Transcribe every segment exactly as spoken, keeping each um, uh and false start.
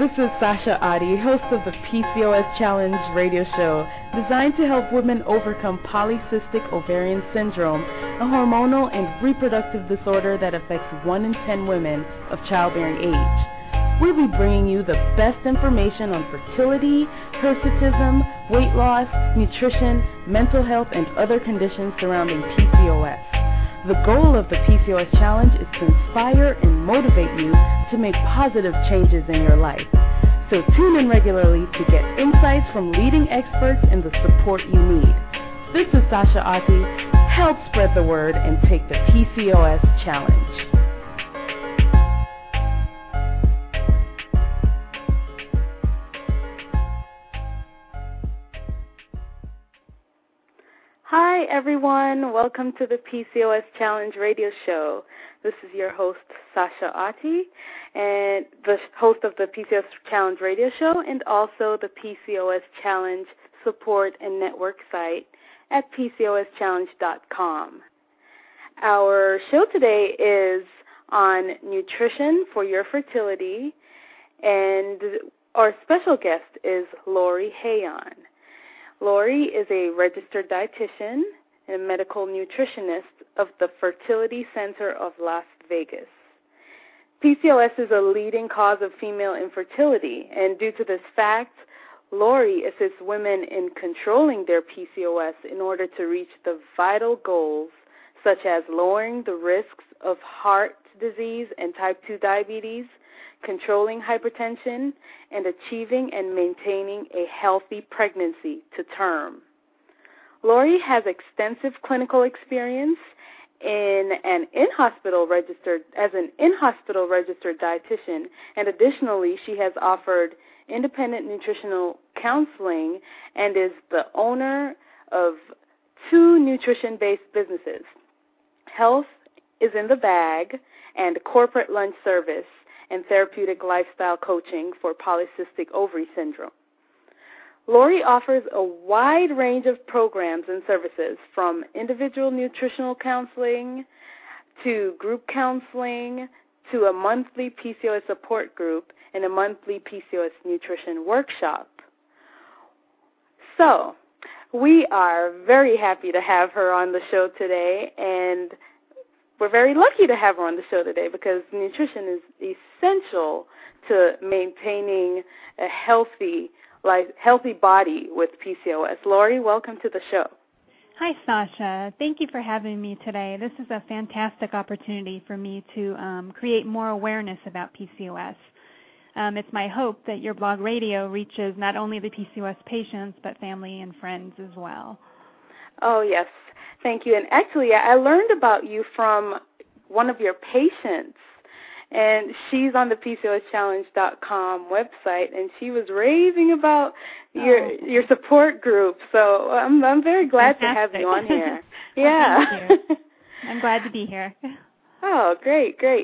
this is Sasha Adi, host of the P C O S Challenge radio show, designed to help women overcome polycystic ovarian syndrome, a hormonal and reproductive disorder that affects one in ten women of childbearing age. We'll be bringing you the best information on fertility, hirsutism, weight loss, nutrition, mental health, and other conditions surrounding P C O S. The goal of the P C O S Challenge is to inspire and motivate you to make positive changes in your life. So tune in regularly to get insights from leading experts and the support you need. This is Sasha Ati. Help spread the word and take the P C O S Challenge. Hi, everyone. Welcome to the P C O S Challenge radio show. This is your host, Sasha Ati, and the host of the P C O S Challenge radio show and also the P C O S Challenge support and network site at P C O S challenge dot com. Our show today is on nutrition for your fertility, and our special guest is Lori Hayon. Lori is a registered dietitian and medical nutritionist of the Fertility Center of Las Vegas. P C O S is a leading cause of female infertility, and due to this fact, Lori assists women in controlling their P C O S in order to reach the vital goals such as lowering the risks of heart disease and type two diabetes, controlling hypertension, and achieving and maintaining a healthy pregnancy to term. Lori has extensive clinical experience in an in-hospital registered as an in-hospital registered dietitian, and additionally, she has offered independent nutritional counseling and is the owner of two nutrition-based businesses, Health is in the Bag and Corporate Lunch Service, and therapeutic lifestyle coaching for polycystic ovary syndrome. Lori offers a wide range of programs and services, from individual nutritional counseling to group counseling to a monthly P C O S support group and a monthly P C O S nutrition workshop. So, we are very happy to have her on the show today, and we're very lucky to have her on the show today because nutrition is essential to maintaining a healthy life, healthy body with P C O S. Lori, welcome to the show. Hi, Sasha. Thank you for having me today. This is a fantastic opportunity for me to um, create more awareness about P C O S. Um, it's my hope that your blog radio reaches not only the P C O S patients, but family and friends as well. Oh, yes. Thank you. And actually, I learned about you from one of your patients, and she's on the P C O S challenge dot com website, and she was raving about your oh. your support group. So I'm I'm very glad Fantastic. to have you on here. Yeah. Well, thank you. I'm glad to be here. Oh, great, great.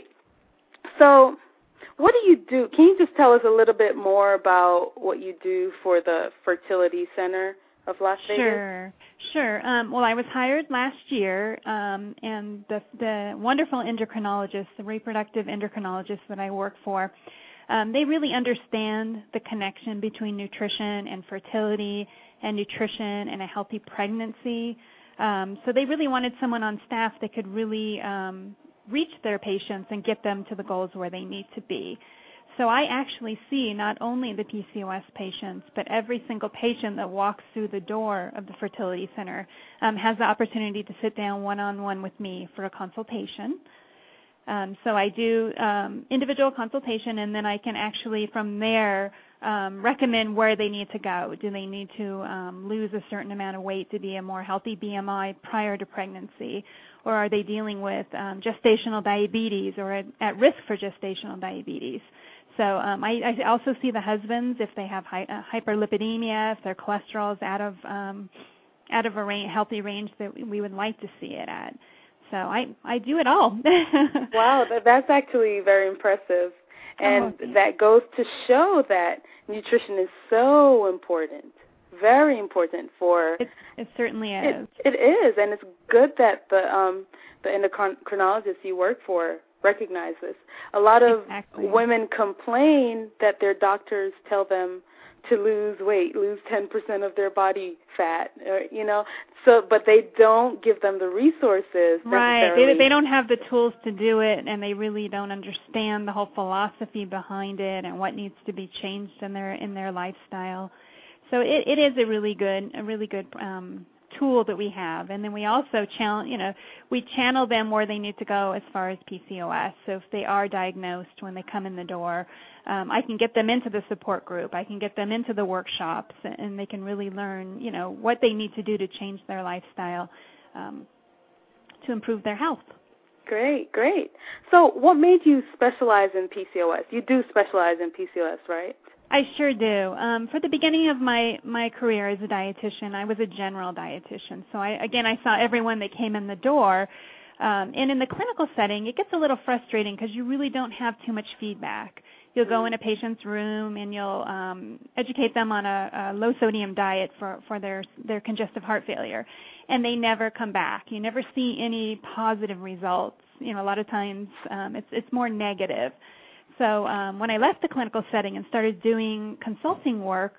So what do you do? Can you just tell us a little bit more about what you do for the Fertility Center of Las Vegas? Sure, sure. Um, well, I was hired last year, um, and the, the wonderful endocrinologists, the reproductive endocrinologists that I work for, um, they really understand the connection between nutrition and fertility and nutrition and a healthy pregnancy. Um, so they really wanted someone on staff that could really um, reach their patients and get them to the goals where they need to be. So I actually see not only the P C O S patients, but every single patient that walks through the door of the Fertility Center um, has the opportunity to sit down one-on-one with me for a consultation. Um, so I do um, individual consultation, and then I can actually from there um, recommend where they need to go. Do they need to um, lose a certain amount of weight to be a more healthy B M I prior to pregnancy? Or are they dealing with um, gestational diabetes or at, at risk for gestational diabetes? So um, I, I also see the husbands if they have hy, uh, hyperlipidemia, if their cholesterol is out of um, out of a range, healthy range that we would like to see it at. So I, I do it all. Wow, that's actually very impressive. And oh, that goes to show that nutrition is so important, very important for. It, it certainly is. It, it is, and it's good that the um, the endocrinologists you work for recognize this. A lot of exactly. women complain that their doctors tell them to lose weight, lose ten percent of their body fat, or, you know, so, but they don't give them the resources right. necessarily. They, they don't have the tools to do it, and they really don't understand the whole philosophy behind it and what needs to be changed in their in their lifestyle. So it, it is a really good, a really good um, tool that we have. And then we also channel, you know, we channel them where they need to go as far as P C O S. So if they are diagnosed when they come in the door, um, I can get them into the support group. I can get them into the workshops, and they can really learn, you know, what they need to do to change their lifestyle um, to improve their health. Great, great. So what made you specialize in P C O S? You do specialize in P C O S, right? I sure do. Um, for the beginning of my, my career as a dietitian, I was a general dietitian. So, I, again, I saw everyone that came in the door. Um, and in the clinical setting, it gets a little frustrating because you really don't have too much feedback. You'll go in a patient's room and you'll um, educate them on a, a low-sodium diet for, for their, their congestive heart failure, and they never come back. You never see any positive results. You know, a lot of times um, it's, it's more negative. So um, when I left the clinical setting and started doing consulting work,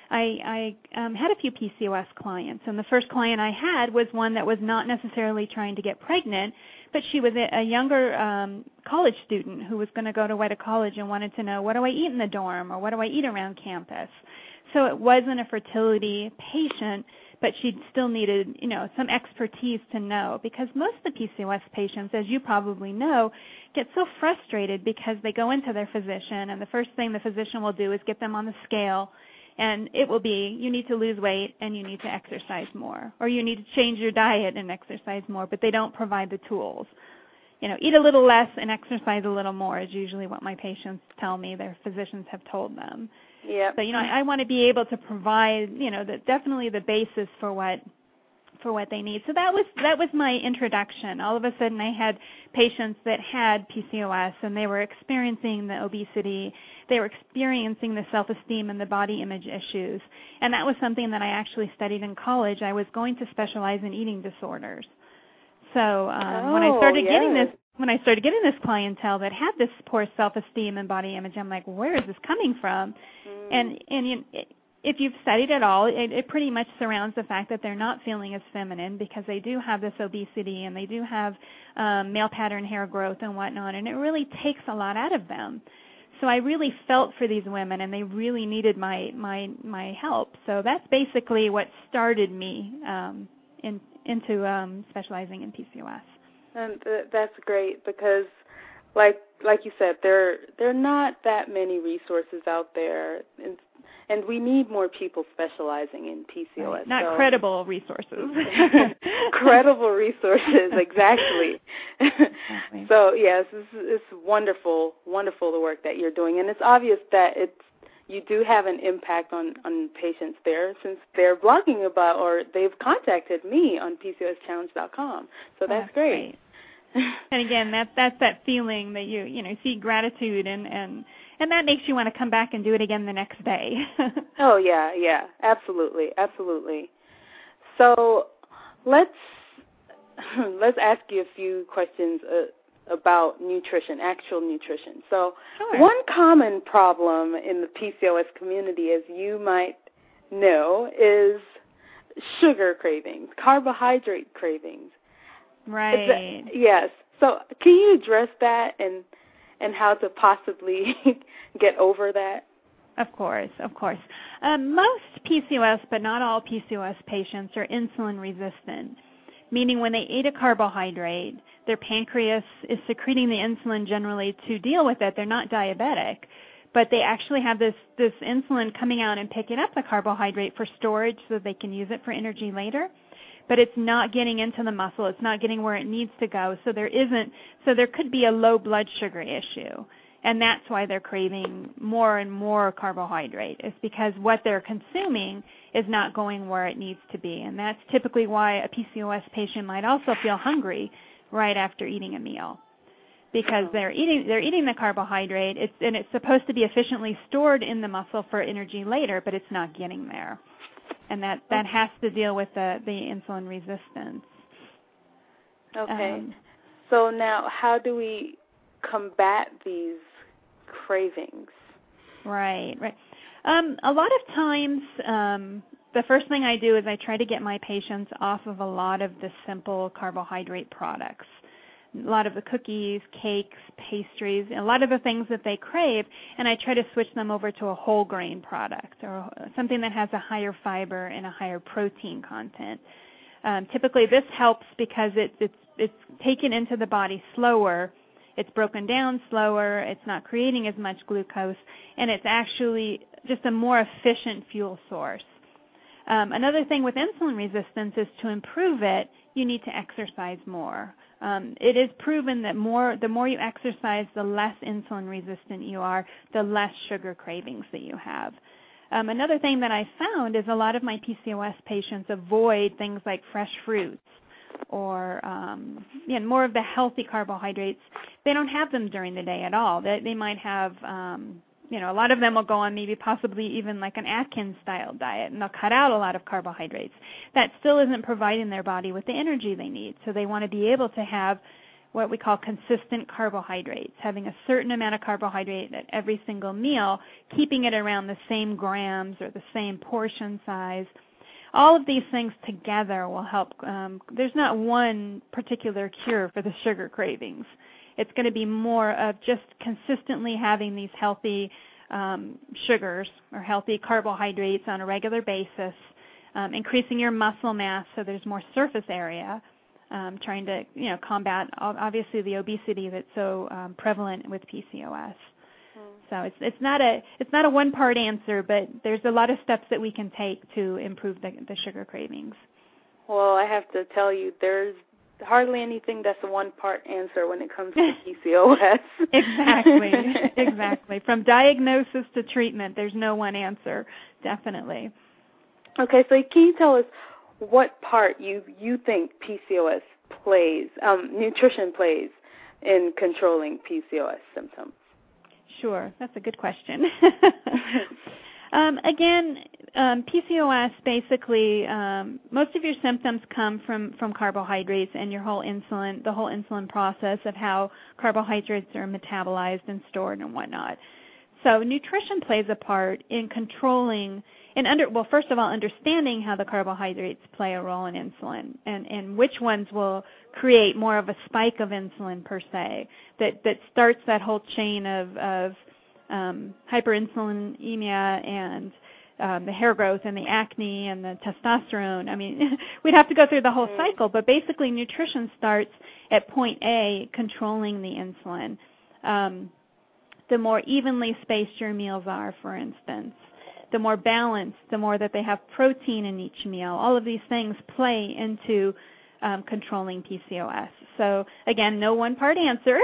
I, I um, had a few P C O S clients. And the first client I had was one that was not necessarily trying to get pregnant, but she was a, a younger um, college student who was going to go to Weta College and wanted to know, what do I eat in the dorm, or what do I eat around campus? So it wasn't a fertility patient, but she still needed, you know, some expertise to know, because most of the P C O S patients, as you probably know, get so frustrated because they go into their physician, and the first thing the physician will do is get them on the scale, and it will be, you need to lose weight and you need to exercise more, or you need to change your diet and exercise more, but they don't provide the tools. You know, eat a little less and exercise a little more is usually what my patients tell me their physicians have told them. Yeah. So, you know, I, I want to be able to provide, you know, the, definitely the basis for what for what they need. So that was that was my introduction. All of a sudden I had patients that had P C O S, and they were experiencing the obesity, they were experiencing the self-esteem and the body image issues. And that was something that I actually studied in college. I was going to specialize in eating disorders. So um, oh, when I started yes. getting this when I started getting this clientele that had this poor self-esteem and body image, I'm like, where is this coming from? Mm. And and you, if you've studied it all, it, it pretty much surrounds the fact that they're not feeling as feminine because they do have this obesity and they do have um, male pattern hair growth and whatnot, and it really takes a lot out of them. So I really felt for these women, and they really needed my my my help. So that's basically what started me um, in, into um, specializing in P C O S. And th- that's great because, like like you said, there there are not that many resources out there, and, and we need more people specializing in P C O S. Right. Not so. credible resources. Credible resources, exactly. exactly. So yes, it's, it's wonderful, wonderful the work that you're doing, and it's obvious that it's you do have an impact on, on patients there, since they're blogging about, or they've contacted me on P C O S challenge dot com. So that's, that's great. great. And again, that's that's that feeling that you you know see gratitude, and and and that makes you want to come back and do it again the next day. Oh yeah, yeah, absolutely, absolutely. So let's let's ask you a few questions uh, about nutrition, actual nutrition. So sure. One common problem in the P C O S community, as you might know, is sugar cravings, carbohydrate cravings. Right. That, yes. So can you address that and and how to possibly get over that? Of course, of course. Um, most P C O S, but not all P C O S patients, are insulin resistant, meaning when they eat a carbohydrate, their pancreas is secreting the insulin generally to deal with it. They're not diabetic, but they actually have this, this insulin coming out and picking up the carbohydrate for storage so they can use it for energy later. But it's not getting into the muscle. It's not getting where it needs to go. So there isn't, so there could be a low blood sugar issue. And that's why they're craving more and more carbohydrate. It's because what they're consuming is not going where it needs to be. And that's typically why a P C O S patient might also feel hungry right after eating a meal. Because they're eating, they're eating the carbohydrate, it's, and it's supposed to be efficiently stored in the muscle for energy later, but it's not getting there. and that, that has to deal with the, the insulin resistance. Okay. Um, so now how do we combat these cravings? Right, right. Um, a lot of times, um, the first thing I do is I try to get my patients off of a lot of the simple carbohydrate products. A lot of the cookies, cakes, pastries, a lot of the things that they crave, and I try to switch them over to a whole grain product or something that has a higher fiber and a higher protein content. Um, typically this helps because it, it's, it's taken into the body slower, it's broken down slower, it's not creating as much glucose, and it's actually just a more efficient fuel source. Um, another thing with insulin resistance is to improve it, you need to exercise more. Um, it is proven that more, the more you exercise, the less insulin resistant you are, the less sugar cravings that you have. Um, another thing that I found is a lot of my P C O S patients avoid things like fresh fruits or um, you know, more of the healthy carbohydrates. They don't have them during the day at all. They, they might have, um, you know, a lot of them will go on maybe possibly even like an Atkins-style diet, and they'll cut out a lot of carbohydrates. That still isn't providing their body with the energy they need. So they want to be able to have what we call consistent carbohydrates, having a certain amount of carbohydrate at every single meal, keeping it around the same grams or the same portion size. All of these things together will help. Um, there's not one particular cure for the sugar cravings. It's going to be more of just consistently having these healthy um, sugars or healthy carbohydrates on a regular basis, um, increasing your muscle mass so there's more surface area, um, trying to you know combat obviously the obesity that's so um, prevalent with P C O S. So it's it's not a it's not a one part answer, but there's a lot of steps that we can take to improve the, the sugar cravings. Well, I have to tell you, there's hardly anything that's a one part answer when it comes to P C O S. Exactly, exactly. From diagnosis to treatment, there's no one answer, definitely. Okay, so can you tell us what part you you think P C O S plays, um, nutrition plays, in controlling P C O S symptoms? Sure, that's a good question. um, again, um, P C O S basically, um, most of your symptoms come from, from carbohydrates and your whole insulin, the whole insulin process of how carbohydrates are metabolized and stored and whatnot. So nutrition plays a part in controlling, and under, well, first of all, understanding how the carbohydrates play a role in insulin and, and which ones will create more of a spike of insulin per se that, that starts that whole chain of, of um, hyperinsulinemia and um, the hair growth and the acne and the testosterone. I mean, we'd have to go through the whole cycle, but basically nutrition starts at point A, controlling the insulin. Um, the more evenly spaced your meals are, for instance, the more balanced, the more that they have protein in each meal. All of these things play into um, controlling P C O S. So, again, no one-part answer.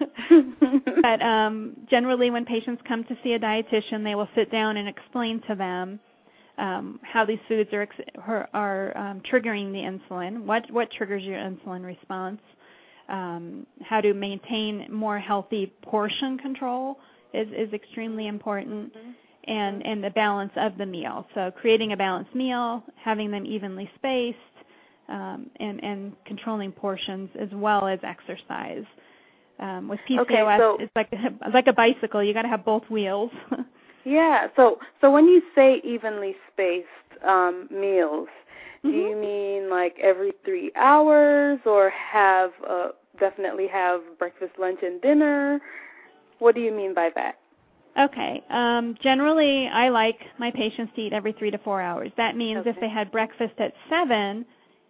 But um, generally when patients come to see a dietitian, they will sit down and explain to them um, how these foods are, are, are um, triggering the insulin, what, what triggers your insulin response, um, how to maintain more healthy portion control is, is extremely important. Mm-hmm. And, and the balance of the meal. So creating a balanced meal, having them evenly spaced, um, and, and controlling portions as well as exercise. Um, with P C O S, okay, so, it's like a, like a bicycle. You got to have both wheels. Yeah. So so when you say evenly spaced um, meals, mm-hmm. do you mean like every three hours, or have uh, definitely have breakfast, lunch, and dinner? What do you mean by that? Okay. Um, generally, I like my patients to eat every three to four hours. That means okay. if they had breakfast at seven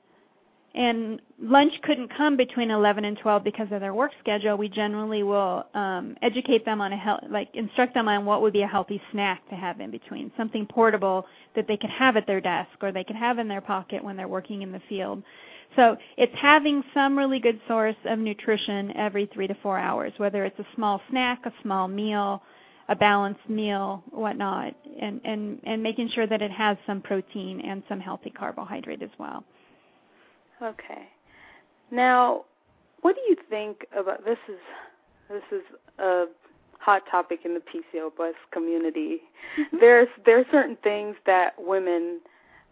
and lunch couldn't come between eleven and twelve because of their work schedule, we generally will um, educate them on a health, like instruct them on what would be a healthy snack to have in between, something portable that they could have at their desk or they could have in their pocket when they're working in the field. So it's having some really good source of nutrition every three to four hours, whether it's a small snack, a small meal, a balanced meal, whatnot, and, and, and making sure that it has some protein and some healthy carbohydrate as well. Okay. Now, what do you think about this? Is this is a hot topic in the P C O S community. Mm-hmm. There's there are certain things that women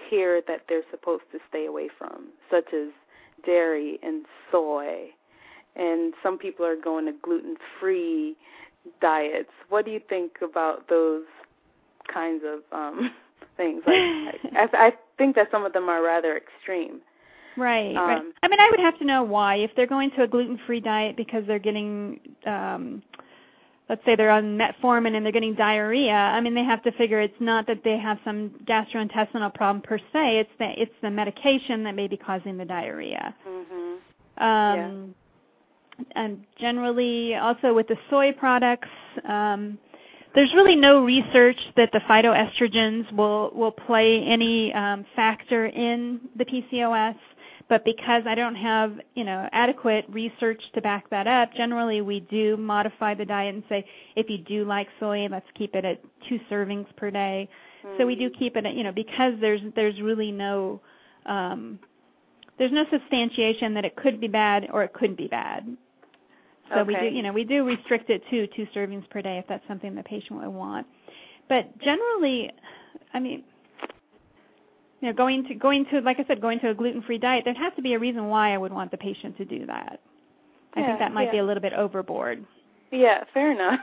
hear that they're supposed to stay away from, such as dairy and soy. And some people are going to gluten-free diets. What do you think about those kinds of um, things? Like, I, I think that some of them are rather extreme. Right, um, right. I mean, I would have to know why. If they're going to a gluten-free diet because they're getting, um, let's say they're on metformin and they're getting diarrhea, I mean, they have to figure it's not that they have some gastrointestinal problem per se. It's the, it's the medication that may be causing the diarrhea. Mm-hmm. Um, yeah. And generally, also with the soy products, um, there's really no research that the phytoestrogens will, will play any um, factor in the P C O S. But because I don't have, you know, adequate research to back that up, generally we do modify the diet and say, if you do like soy, let's keep it at two servings per day. Mm. So we do keep it at, you know, because there's there's really no um, there's no substantiation that it could be bad or it couldn't be bad. So okay. we do, you know, we do restrict it to two servings per day if that's something the patient would want. But generally, I mean, you know, going to going to like I said, going to a gluten-free diet, there'd have to be a reason why I would want the patient to do that. I yeah, think that might yeah. be a little bit overboard. Yeah, fair enough.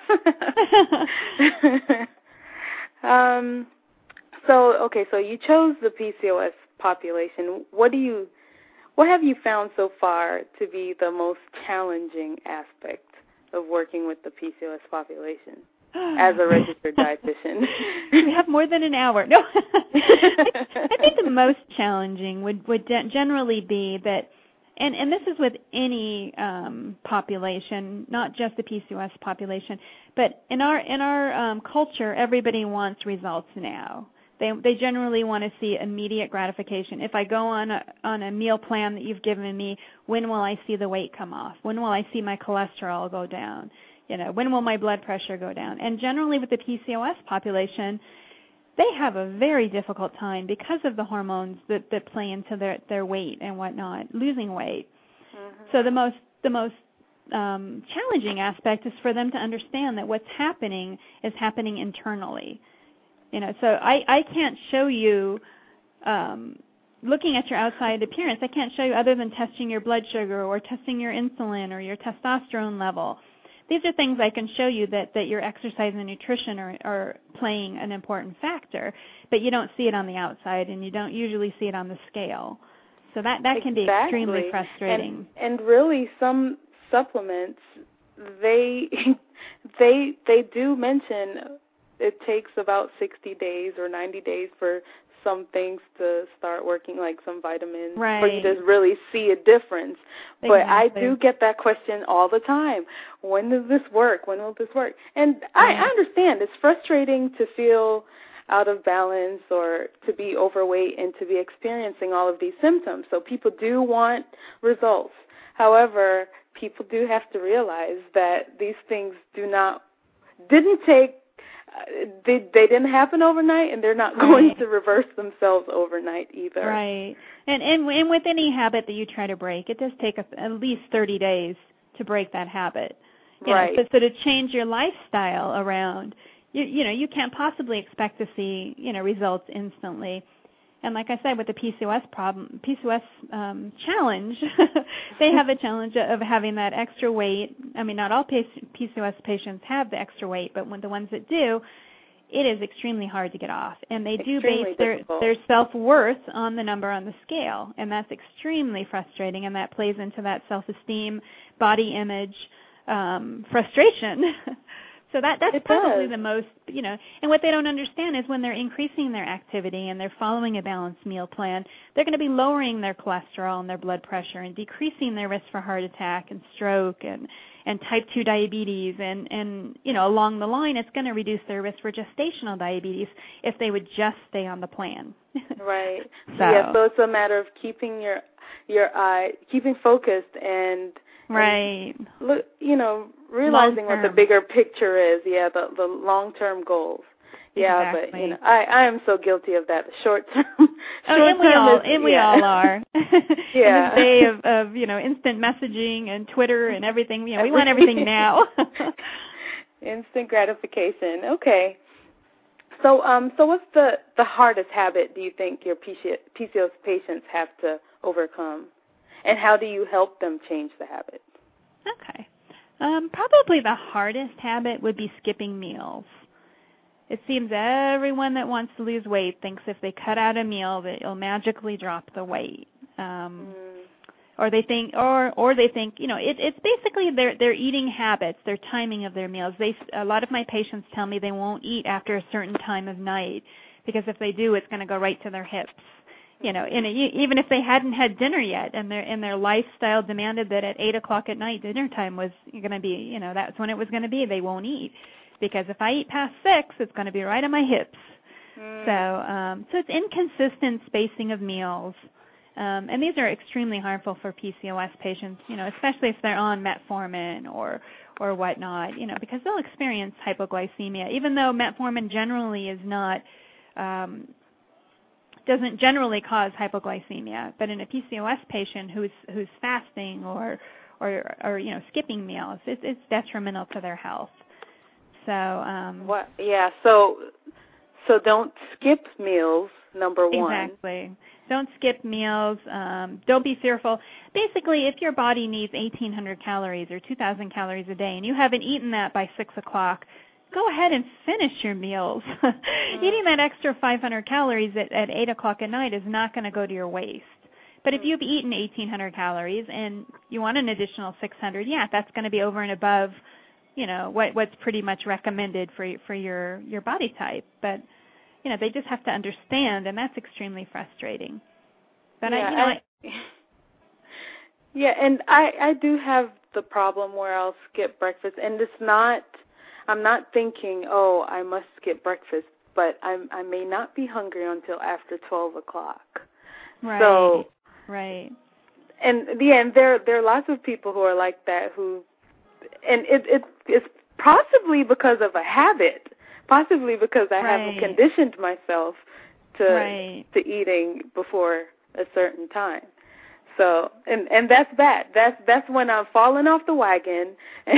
um, so okay, so you chose the P C O S population. What do you What have you found so far to be the most challenging aspect of working with the P C O S population as a registered dietitian? We have more than an hour. No, I think the most challenging would, would generally be that, and, and this is with any um, population, not just the P C O S population, but in our in our um, culture, everybody wants results now. They they generally want to see immediate gratification. If I go on a, on a meal plan that you've given me, when will I see the weight come off? When will I see my cholesterol go down? You know, when will my blood pressure go down? And generally with the P C O S population, they have a very difficult time because of the hormones that, that play into their, their weight and whatnot, losing weight. Mm-hmm. So the most the most um, challenging aspect is for them to understand that what's happening is happening internally. You know, so I, I can't show you, um, looking at your outside appearance, I can't show you other than testing your blood sugar or testing your insulin or your testosterone level. These are things I can show you that, that your exercise and nutrition are, are playing an important factor, but you don't see it on the outside and you don't usually see it on the scale. So that, that can exactly. be extremely frustrating. And, and really some supplements, they they they do mention it takes about sixty days or ninety days for some things to start working, like some vitamins, right. for you to really see a difference. Exactly. But I do get that question all the time. When does this work? When will this work? And yeah. I, I understand. It's frustrating to feel out of balance or to be overweight and to be experiencing all of these symptoms. So people do want results. However, people do have to realize that these things do not, didn't take, They they didn't happen overnight, and they're not going right. to reverse themselves overnight either. Right. And, and and with any habit that you try to break, it does take a, at least thirty days to break that habit. You right. know, so, so to change your lifestyle around, you you know, you can't possibly expect to see, you know, results instantly. And like I said, with the P C O S problem, P C O S um, challenge, they have a challenge of having that extra weight. I mean, not all P C O S patients have the extra weight, but when the ones that do, it is extremely hard to get off. And they do extremely base their, their self-worth on the number on the scale, and that's extremely frustrating, and that plays into that self-esteem, body image um, frustration. So that that's it probably does. the most, you know, and what they don't understand is when they're increasing their activity and they're following a balanced meal plan, they're going to be lowering their cholesterol and their blood pressure and decreasing their risk for heart attack and stroke and, and type two diabetes. And, and, you know, along the line, it's going to reduce their risk for gestational diabetes if they would just stay on the plan. Right. So. Yeah, so it's a matter of keeping your, your eye, keeping focused and, right. And look, you know, realizing long-term. what the bigger picture is. Yeah, the the long-term goals. Yeah, exactly. but you know, I I am so guilty of that. Short-term. Oh, and we all is, and we yeah. all are. Yeah. In this day of, of you know instant messaging and Twitter and everything, you know, we want everything now. Instant gratification. Okay. So, um, so what's the, the hardest habit do you think your P C O S patients have to overcome, and how do you help them change the habit? Okay. Um, probably the hardest habit would be skipping meals. It seems everyone that wants to lose weight thinks if they cut out a meal that it'll magically drop the weight. Um, mm. Or they think, or or they think, you know, it, it's basically their their eating habits, their timing of their meals. They, a lot of my patients tell me they won't eat after a certain time of night because if they do, it's going to go right to their hips. You know, and even if they hadn't had dinner yet, and their and their lifestyle demanded that at eight o'clock at night dinner time was going to be, you know, that's when it was going to be. They won't eat because if I eat past six, it's going to be right on my hips. Mm. So, um, so it's inconsistent spacing of meals. Um, and these are extremely harmful for P C O S patients, you know, especially if they're on metformin or or whatnot, you know, because they'll experience hypoglycemia, even though metformin generally is not, um, doesn't generally cause hypoglycemia. But in a P C O S patient who's who's fasting or or, or you know, skipping meals, it's, it's detrimental to their health. So, um, what? Yeah. So, so don't skip meals. Number one. Exactly. Don't skip meals. Um, don't be fearful. Basically, if your body needs eighteen hundred calories or two thousand calories a day and you haven't eaten that by six o'clock, go ahead and finish your meals. Mm. Eating that extra five hundred calories at, at eight o'clock at night is not going to go to your waist. But if you've eaten eighteen hundred calories and you want an additional six hundred, yeah, that's going to be over and above, you know, what, what's pretty much recommended for for your, your body type. But you know, they just have to understand, and that's extremely frustrating. But yeah, I, you know, I, I, yeah, and I, I do have the problem where I'll skip breakfast, and it's not. I'm not thinking, oh, I must skip breakfast, but I'm, I may not be hungry until after twelve o'clock. Right. So, right. And yeah, and there there are lots of people who are like that who, and it it it's possibly because of a habit. Possibly because I right. haven't conditioned myself to right. to eating before a certain time. So, and and that's bad. That's that's when I'm falling off the wagon.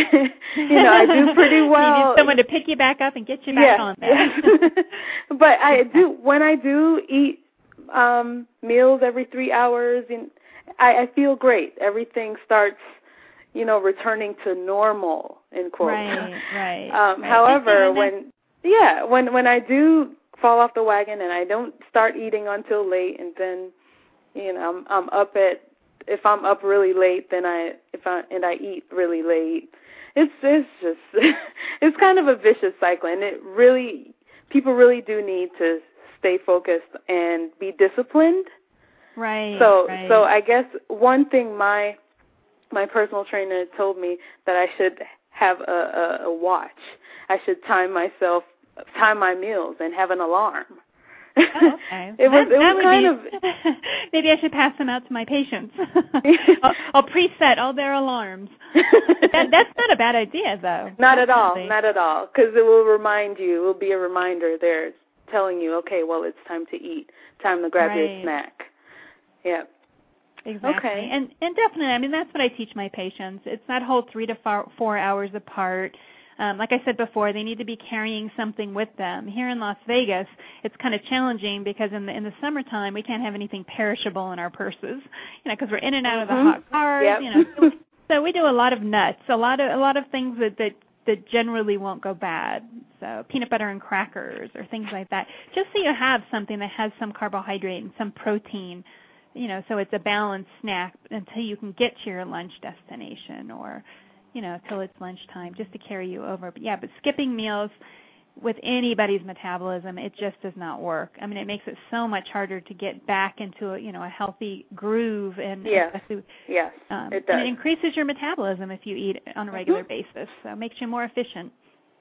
You know, I do pretty well. You need someone to pick you back up and get you back yeah, on there. Yes. But I do when I do eat um, meals every three hours, and I, I feel great. Everything starts, you know, returning to normal in quotes. Right, right. Um, right. However, when Yeah, when when I do fall off the wagon and I don't start eating until late, and then, you know, I'm I'm up at if I'm up really late, then I if I and I eat really late, it's it's just it's kind of a vicious cycle, and it really people really do need to stay focused and be disciplined. Right. So right. so I guess one thing my my personal trainer told me that I should have a, a, a watch. I should time myself, time my meals, and have an alarm. Oh, okay. it was, that, it was kind be, of. Maybe I should pass them out to my patients. I'll, I'll preset all their alarms. that, that's not a bad idea, though. Not Definitely. at all. Not at all. Because it will remind you. It will be a reminder there, telling you, okay, well, it's time to eat. Time to grab right. your snack. Yeah. Exactly. Okay. And and definitely, I mean, that's what I teach my patients. It's that whole three to four, four hours apart. Um, like I said before, they need to be carrying something with them. Here in Las Vegas, it's kind of challenging because in the in the summertime we can't have anything perishable in our purses, you know, because we're in and out mm-hmm. of the hot cars. Yep. You know, so, so we do a lot of nuts, a lot of a lot of things that that that generally won't go bad. So peanut butter and crackers or things like that. Just so you have something that has some carbohydrate and some protein. You know, so it's a balanced snack until you can get to your lunch destination, or, you know, till it's lunchtime, just to carry you over. But yeah, but skipping meals with anybody's metabolism, it just does not work. I mean, it makes it so much harder to get back into a, you know, a healthy groove, and yes, yes, um, it does. And it increases your metabolism if you eat on a regular mm-hmm. basis, so it makes you more efficient.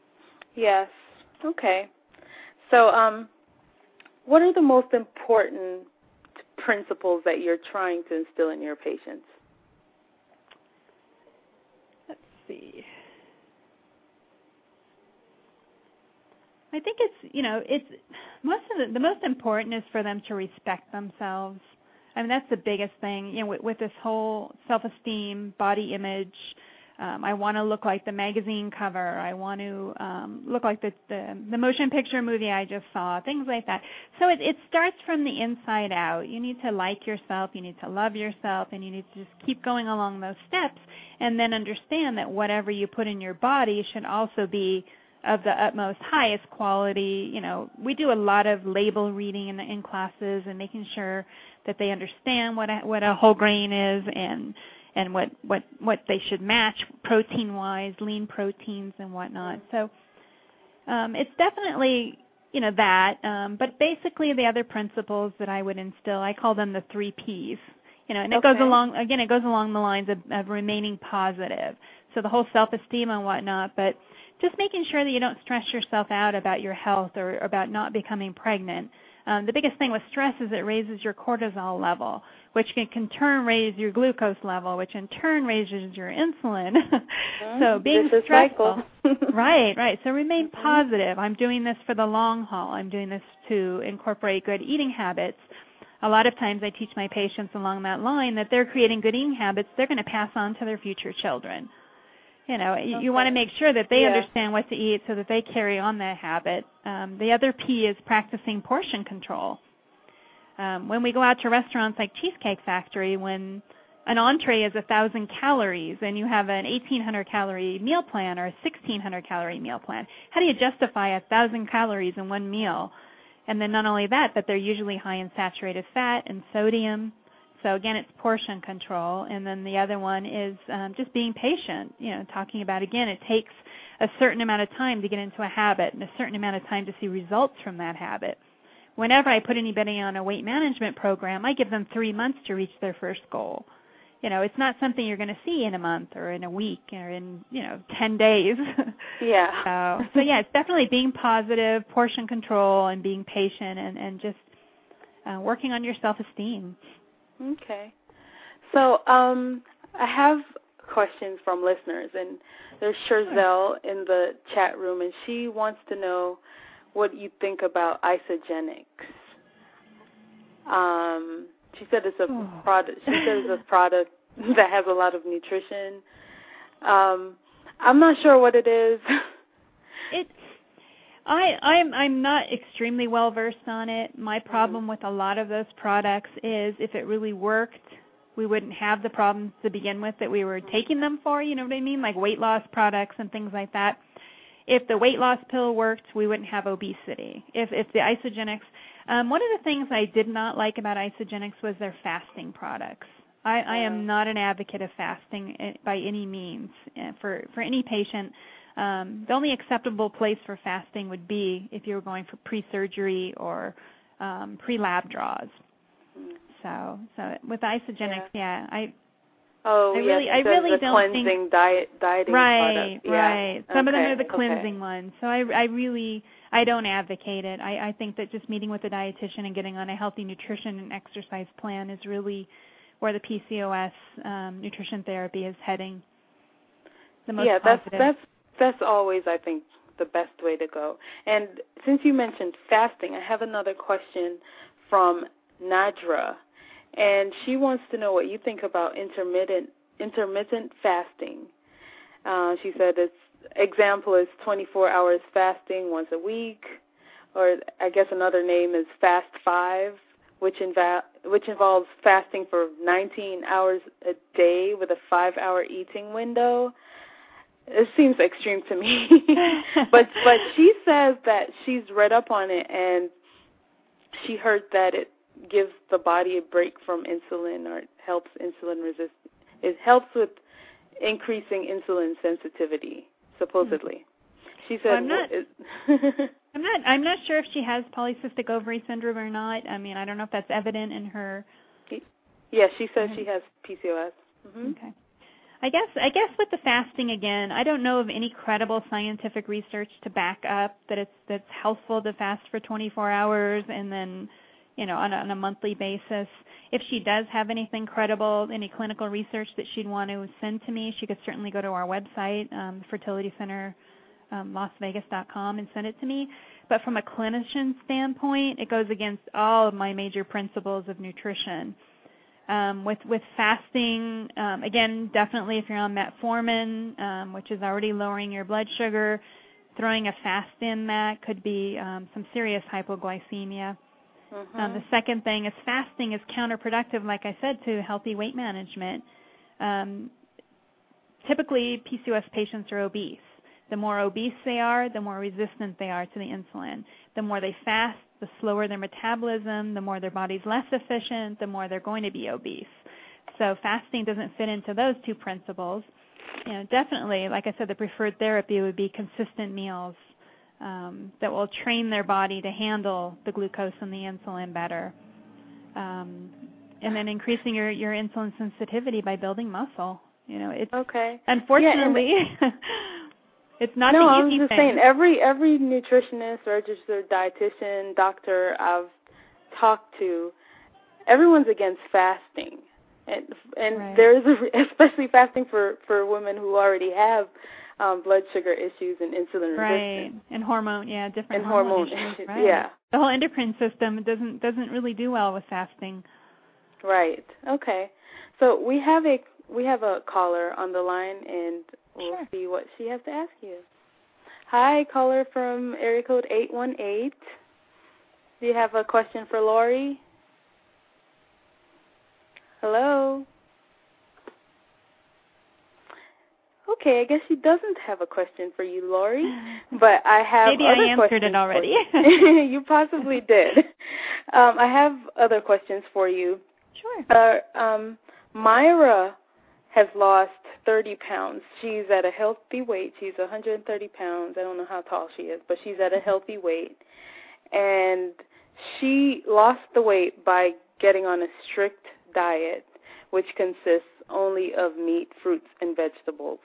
Yes. Okay. So, um, what are the most important principles that you're trying to instill in your patients? Let's see. I think it's, you know, it's most of the, the most important is for them to respect themselves. I mean, that's the biggest thing, you know, with, with this whole self-esteem, body image, Um, I want to look like the magazine cover. I want to um, look like the, the the motion picture movie I just saw, things like that. So it, it starts from the inside out. You need to like yourself. You need to love yourself, and you need to just keep going along those steps, and then understand that whatever you put in your body should also be of the utmost highest quality. You know, we do a lot of label reading in, in classes and making sure that they understand what a, what a whole grain is and and what, what, what they should match protein-wise, lean proteins and whatnot. So um, it's definitely, you know, that. Um, but basically the other principles that I would instill, I call them the three Ps. You know, and it okay. goes along, again, it goes along the lines of, of remaining positive. So the whole self-esteem and whatnot, but just making sure that you don't stress yourself out about your health or about not becoming pregnant. Um, the biggest thing with stress is it raises your cortisol level, which can, can turn raise your glucose level, which in turn raises your insulin. Mm-hmm. So being Vicious stressful. cycle. right, right. So remain mm-hmm. positive. I'm doing this for the long haul. I'm doing this to incorporate good eating habits. A lot of times I teach my patients along that line that they're creating good eating habits they're going to pass on to their future children. You know, okay. you, you want to make sure that they yeah. understand what to eat so that they carry on that habit. Um, the other P is practicing portion control. Um, when we go out to restaurants like Cheesecake Factory, when an entree is one thousand calories and you have an eighteen hundred calorie meal plan or a sixteen hundred calorie meal plan, how do you justify one thousand calories in one meal? And then not only that, but they're usually high in saturated fat and sodium. So again, it's portion control. And then the other one is um, just being patient, you know, talking about, again, it takes a certain amount of time to get into a habit and a certain amount of time to see results from that habit. Whenever I put anybody on a weight management program, I give them three months to reach their first goal. You know, it's not something you're going to see in a month or in a week or in, you know, ten days. Yeah. so, so, yeah, it's definitely being positive, portion control, and being patient and, and just uh, working on your self-esteem. Okay. So um, I have questions from listeners, and there's Sherzelle in the chat room, and she wants to know what you think about Isagenix. Um, she said it's a oh. product. She said it's a product that has a lot of nutrition. Um, I'm not sure what it is. It's. I, I'm, I'm not extremely well versed on it. My problem mm-hmm. with a lot of those products is if it really worked, we wouldn't have the problems to begin with that we were taking them for, you know what I mean, like weight loss products and things like that. If the weight loss pill worked, we wouldn't have obesity. If, if the Isagenix, um, one of the things I did not like about Isagenix was their fasting products. I, I am not an advocate of fasting by any means for, for any patient. Um, the only acceptable place for fasting would be if you were going for pre-surgery or um, pre-lab draws. So, so with Isagenix, yeah, yeah I. Oh, I really, yes, I really the don't cleansing think diet, dieting right, product. Yeah. right. Some okay, of them are the okay. cleansing ones. So I, I really, I don't advocate it. I, I think that just meeting with a dietitian and getting on a healthy nutrition and exercise plan is really where the P C O S um, nutrition therapy is heading. The most yeah, that's positive. that's. That's always, I think, the best way to go. And since you mentioned fasting, I have another question from Nadra, and she wants to know what you think about intermittent intermittent fasting. Uh, she said its example is twenty-four hours fasting once a week, or I guess another name is Fast Five, which inva- which involves fasting for nineteen hours a day with a five-hour eating window. It seems extreme to me, but but she says that she's read up on it and she heard that it gives the body a break from insulin or it helps insulin resist. It helps with increasing insulin sensitivity, supposedly. She said, well, I'm not. I'm not. I'm not sure if she has polycystic ovary syndrome or not. I mean, I don't know if that's evident in her. Yeah, she says she has P C O S. Mm-hmm. Okay. I guess I guess with the fasting again, I don't know of any credible scientific research to back up that it's that's healthful to fast for twenty-four hours and then, you know, on a, on a monthly basis. If she does have anything credible, any clinical research that she'd want to send to me, she could certainly go to our website, um, fertility center um, las vegas dot com, and send it to me. But from a clinician standpoint, it goes against all of my major principles of nutrition. Um, with with fasting, um, again, definitely if you're on metformin, um, which is already lowering your blood sugar, throwing a fast in that could be um, some serious hypoglycemia. Mm-hmm. Um, the second thing is fasting is counterproductive, like I said, to healthy weight management. Um, typically, P C O S patients are obese. The more obese they are, the more resistant they are to the insulin. The more they fast, the slower their metabolism, the more their body's less efficient, the more they're going to be obese. So fasting doesn't fit into those two principles. You know, definitely, like I said, the preferred therapy would be consistent meals um, that will train their body to handle the glucose and the insulin better. Um, and then increasing your, your insulin sensitivity by building muscle. You know, it's okay. Unfortunately, yeah, it's not no, the easy I was just thing. saying, every every nutritionist, registered dietitian, doctor I've talked to, everyone's against fasting. And, and right. there's a, especially fasting for, for women who already have um, blood sugar issues and insulin right. resistance. And hormone, yeah, different and hormone, hormone issues. Right. Yeah. The whole endocrine system doesn't doesn't really do well with fasting. Right. Okay. So we have a we have a caller on the line, and we'll sure. see what she has to ask you. Hi, caller from area code eight one eight. Do you have a question for Lori? Hello? Okay, I guess she doesn't have a question for you, Lori, but I have Maybe other I answered questions it already. you. You possibly did. Um, I have other questions for you. Sure. Uh, um, Myra has lost thirty pounds. She's at a healthy weight. She's one hundred thirty pounds. I don't know how tall she is, but she's at a healthy weight. And she lost the weight by getting on a strict diet, which consists only of meat, fruits, and vegetables.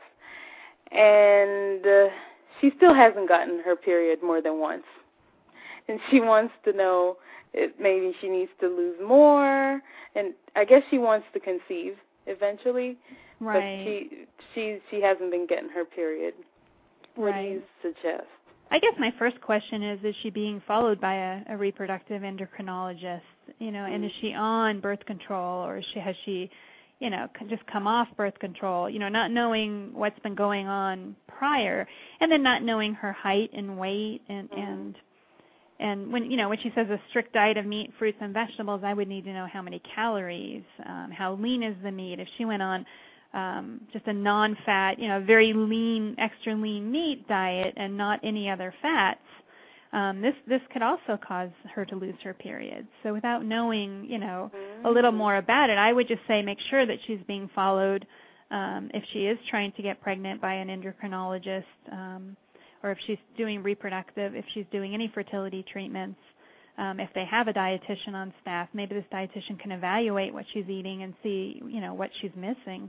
And uh, she still hasn't gotten her period more than once. And she wants to know if maybe she needs to lose more, and I guess she wants to conceive eventually. Right. But she she she hasn't been getting her period. What right. do you suggest? I guess my first question is, is she being followed by a, a reproductive endocrinologist? You know, mm-hmm. and is she on birth control, or is she, has she, you know, just come off birth control? You know, not knowing what's been going on prior, and then not knowing her height and weight, and mm-hmm. and and when you know when she says a strict diet of meat, fruits, and vegetables, I would need to know how many calories, um, how lean is the meat. If she went on Um, just a non-fat, you know, very lean, extra lean meat diet and not any other fats, um, this this could also cause her to lose her period. So without knowing, you know, a little more about it, I would just say make sure that she's being followed um, if she is trying to get pregnant by an endocrinologist, um, or if she's doing reproductive, if she's doing any fertility treatments. Um, if they have a dietitian on staff, maybe this dietitian can evaluate what she's eating and see, you know, what she's missing.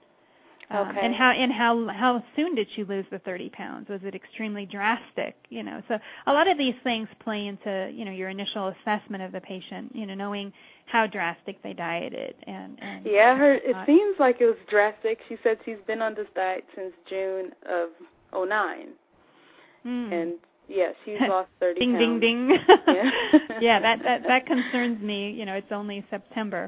Um, okay. And how and how how soon did she lose the thirty pounds? Was it extremely drastic? You know, so a lot of these things play into you know your initial assessment of the patient. You know, knowing how drastic they dieted and. and yeah, her it uh, seems like it was drastic. She said she's been on this diet since June of oh nine, mm. and yeah, she's lost thirty ding, pounds. Ding ding ding. Yeah, yeah, that that that concerns me. You know, it's only September.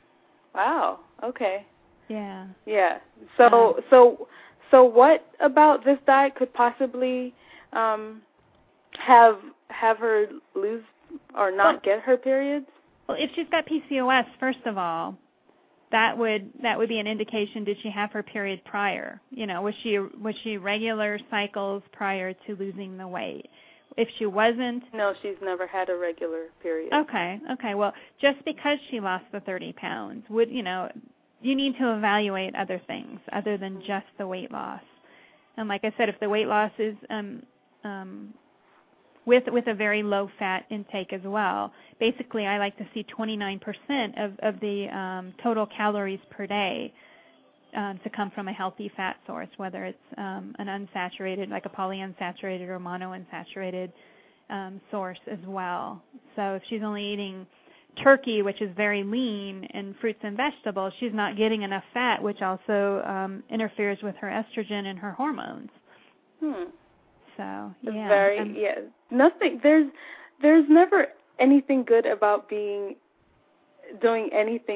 Wow. Okay. Yeah. Yeah. So um, so so what about this diet could possibly um, have have her lose or not well, get her periods? Well, if she's got P C O S, first of all, that would that would be an indication. Did she have her period prior? You know, was she was she regular cycles prior to losing the weight? If she wasn't, no, she's never had a regular period. Okay. Okay. Well, just because she lost the thirty pounds, would you know? You need to evaluate other things other than just the weight loss. And like I said, if the weight loss is um, um, with with a very low fat intake as well, basically I like to see twenty-nine percent of, of the um, total calories per day um, to come from a healthy fat source, whether it's um, an unsaturated, like a polyunsaturated or monounsaturated um, source as well. So if she's only eating turkey, which is very lean, and fruits and vegetables, she's not getting enough fat, which also um, interferes with her estrogen and her hormones. Hmm. So it's yeah, very um, yeah. Nothing. There's there's never anything good about being doing anything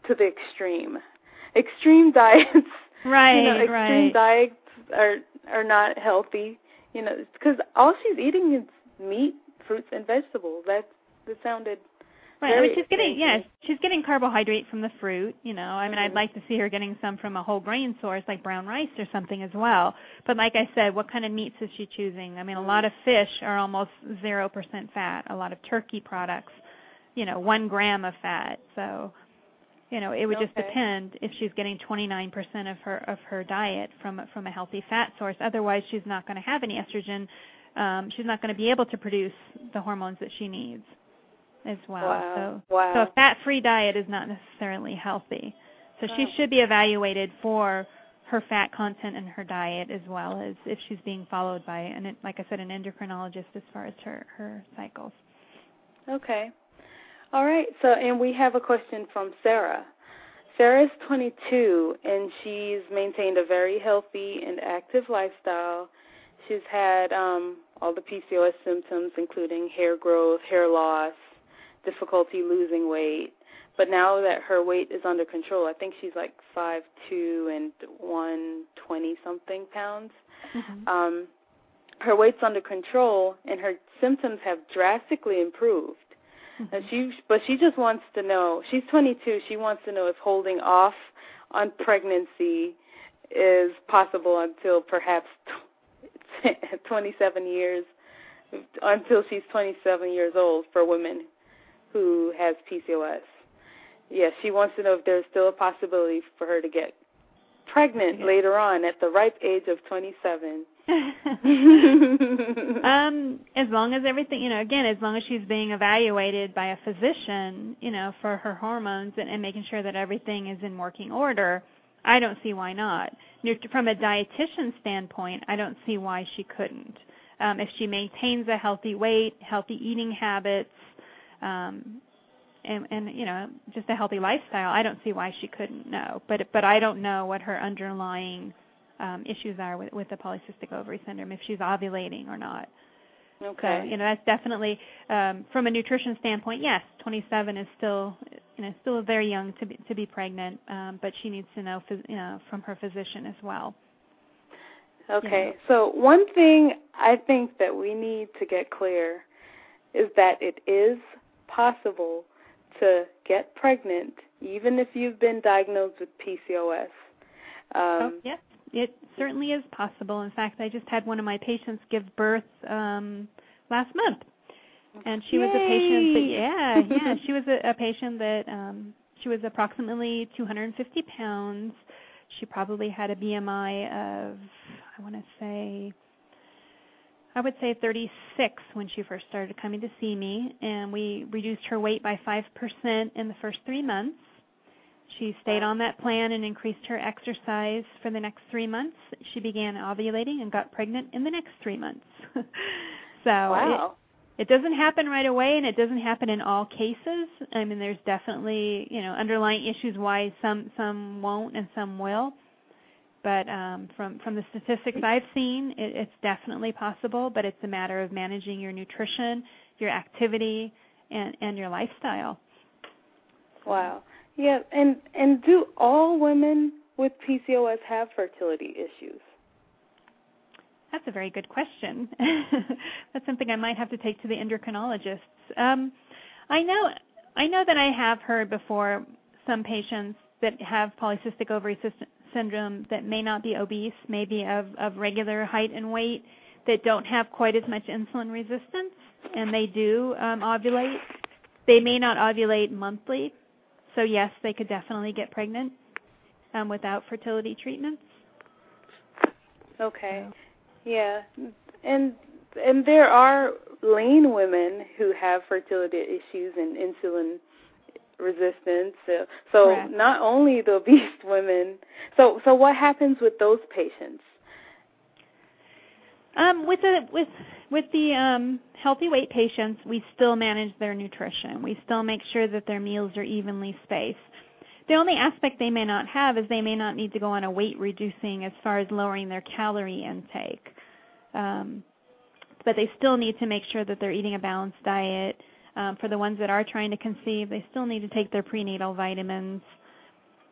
to the extreme. Extreme diets, right? You know, extreme right. diets are are not healthy. You know, because all she's eating is meat, fruits, and vegetables. That that sounded. Right. I mean, she's getting yes, she's getting carbohydrate from the fruit. You know, I mean, mm-hmm. I'd like to see her getting some from a whole grain source like brown rice or something as well. But like I said, what kind of meats is she choosing? I mean, a lot of fish are almost zero percent fat. A lot of turkey products, you know, one gram of fat. So, you know, it would okay. just depend if she's getting twenty-nine percent of her of her diet from from a healthy fat source. Otherwise, she's not going to have any estrogen. Um, she's not going to be able to produce the hormones that she needs as well. Wow. So, wow. so a fat-free diet is not necessarily healthy. So wow. she should be evaluated for her fat content in her diet as well as if she's being followed by, an, like I said, an endocrinologist as far as her, her cycles. Okay. All right. So, and we have a question from Sarah. Sarah is twenty-two, and she's maintained a very healthy and active lifestyle. She's had um, all the P C O S symptoms, including hair growth, hair loss, difficulty losing weight. But now that her weight is under control, I think she's like five two and one twenty something pounds. Mm-hmm. Um, her weight's under control, and her symptoms have drastically improved. Mm-hmm. And she, but she just wants to know, she's twenty-two, she wants to know if holding off on pregnancy is possible until perhaps twenty-seven years, until she's twenty-seven years old for women who has P C O S. Yes, she wants to know if there's still a possibility for her to get pregnant okay. later on at the ripe age of twenty-seven. um, as long as everything, you know, again, as long as she's being evaluated by a physician, you know, for her hormones and, and making sure that everything is in working order, I don't see why not. From a dietitian standpoint, I don't see why she couldn't. Um, if she maintains a healthy weight, healthy eating habits, um, and, and, you know, just a healthy lifestyle, I don't see why she couldn't, no. But but I don't know what her underlying um, issues are with, with the polycystic ovary syndrome, if she's ovulating or not. Okay. So, you know, that's definitely, um, from a nutrition standpoint, yes, twenty-seven is still, you know, still very young to be, to be pregnant, um, but she needs to know, you know, from her physician as well. Okay. You know. So one thing I think that we need to get clear is that it is possible to get pregnant even if you've been diagnosed with P C O S. Um, oh, yes, it certainly is possible. In fact, I just had one of my patients give birth um, last month, and she Yay. was a patient that, yeah, yeah, she was a, a patient that um, she was approximately two hundred fifty pounds. She probably had a B M I of, I want to say, I would say thirty-six when she first started coming to see me, and we reduced her weight by five percent in the first three months. She stayed on that plan and increased her exercise for the next three months. She began ovulating and got pregnant in the next three months. so wow. it, it doesn't happen right away, and it doesn't happen in all cases. I mean, there's definitely, you know, underlying issues why some, some won't and some will. But um, from, from the statistics I've seen, it, it's definitely possible, but it's a matter of managing your nutrition, your activity, and, and your lifestyle. Wow. Yeah, and, and do all women with P C O S have fertility issues? That's a very good question. That's something I might have to take to the endocrinologists. Um, I know, I know that I have heard before some patients that have polycystic ovary syndrome that may not be obese, maybe of, of regular height and weight, that don't have quite as much insulin resistance, and they do um, ovulate. They may not ovulate monthly, so yes, they could definitely get pregnant um, without fertility treatments. Okay. So. Yeah, and and there are lean women who have fertility issues and insulin resistance. So, so Correct. Not only the obese women. So so what happens with those patients? Um, with the with with the um, healthy weight patients, we still manage their nutrition. We still make sure that their meals are evenly spaced. The only aspect they may not have is they may not need to go on a weight reducing as far as lowering their calorie intake. Um, but they still need to make sure that they're eating a balanced diet. Um, for the ones that are trying to conceive, they still need to take their prenatal vitamins.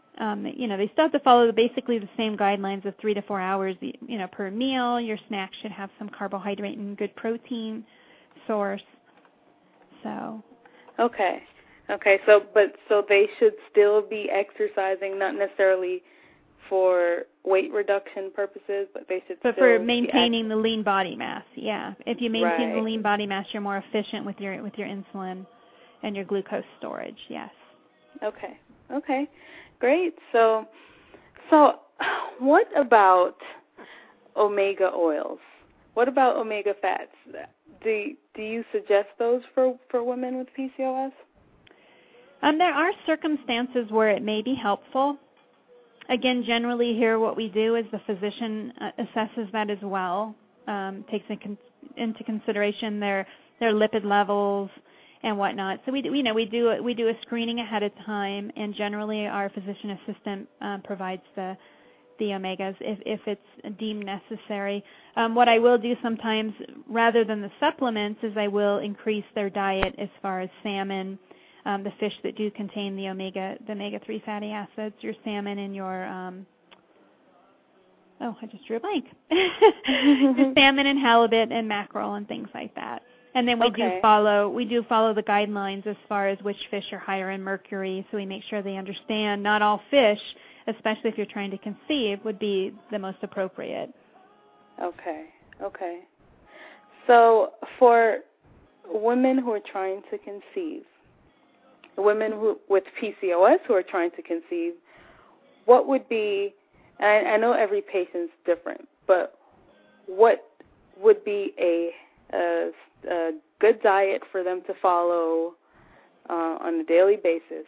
Um, you know, they still have to follow basically the same guidelines of three to four hours, you know, per meal. Your snack should have some carbohydrate and good protein source. So. Okay. Okay. So, but so they should still be exercising, not necessarily for weight reduction purposes, but they should. But still for maintaining the lean body mass, yeah. If you maintain right. the lean body mass, you're more efficient with your with your insulin and your glucose storage. Yes. Okay. Okay. Great. So, so what about omega oils? What about omega fats? Do do you suggest those for, for women with P C O S? Um, there are circumstances where it may be helpful. Again, generally here what we do is the physician uh, assesses that as well, um, takes in con- into consideration their their lipid levels and whatnot. So we do, you know, we do we do a screening ahead of time, and generally our physician assistant um, provides the the omegas if, if it's deemed necessary. Um, what I will do sometimes, rather than the supplements, is I will increase their diet as far as salmon, um, the fish that do contain the omega the omega three fatty acids, your salmon and your um, oh I just drew a blank, your salmon and halibut and mackerel and things like that. And then we okay. do follow we do follow the guidelines as far as which fish are higher in mercury, so we make sure they understand not all fish, especially if you're trying to conceive, would be the most appropriate. Okay, okay. So for women who are trying to conceive, women who, with P C O S who are trying to conceive, what would be, and I, I know every patient's different, but what would be a, a, a good diet for them to follow uh, on a daily basis?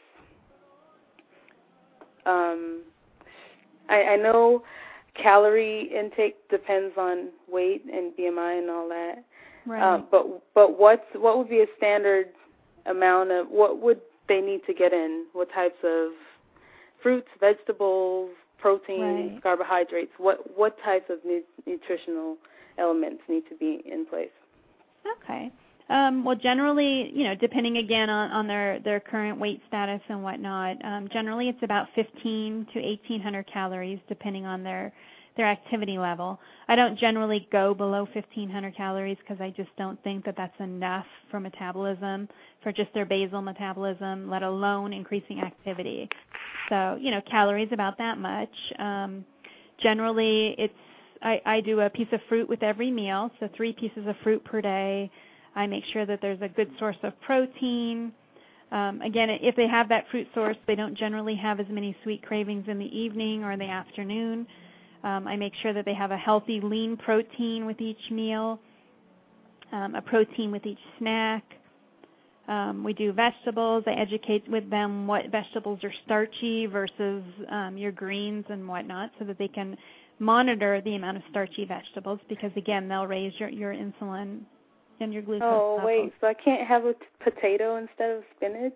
Um, I, I know calorie intake depends on weight and B M I and all that. Right. Uh, but but what's what would be a standard amount of what would they need to get in? What types of fruits, vegetables, proteins, right. carbohydrates? What what types of nu- nutritional elements need to be in place? Okay. Um, well, generally, you know, depending again on, on their, their current weight status and whatnot, um, generally it's about fifteen to eighteen hundred calories, depending on their their activity level. I don't generally go below fifteen hundred calories because I just don't think that that's enough for metabolism, for just their basal metabolism, let alone increasing activity. So, you know, calories about that much. Um, generally, it's I, I do a piece of fruit with every meal, so three pieces of fruit per day. I make sure that there's a good source of protein. Um, again, if they have that fruit source, they don't generally have as many sweet cravings in the evening or in the afternoon. Um, I make sure that they have a healthy, lean protein with each meal, um, a protein with each snack. Um, we do vegetables. I educate with them what vegetables are starchy versus um, your greens and whatnot, so that they can monitor the amount of starchy vegetables, because, again, they'll raise your, your insulin and your glucose Oh, levels. wait, so I can't have a t- potato instead of spinach?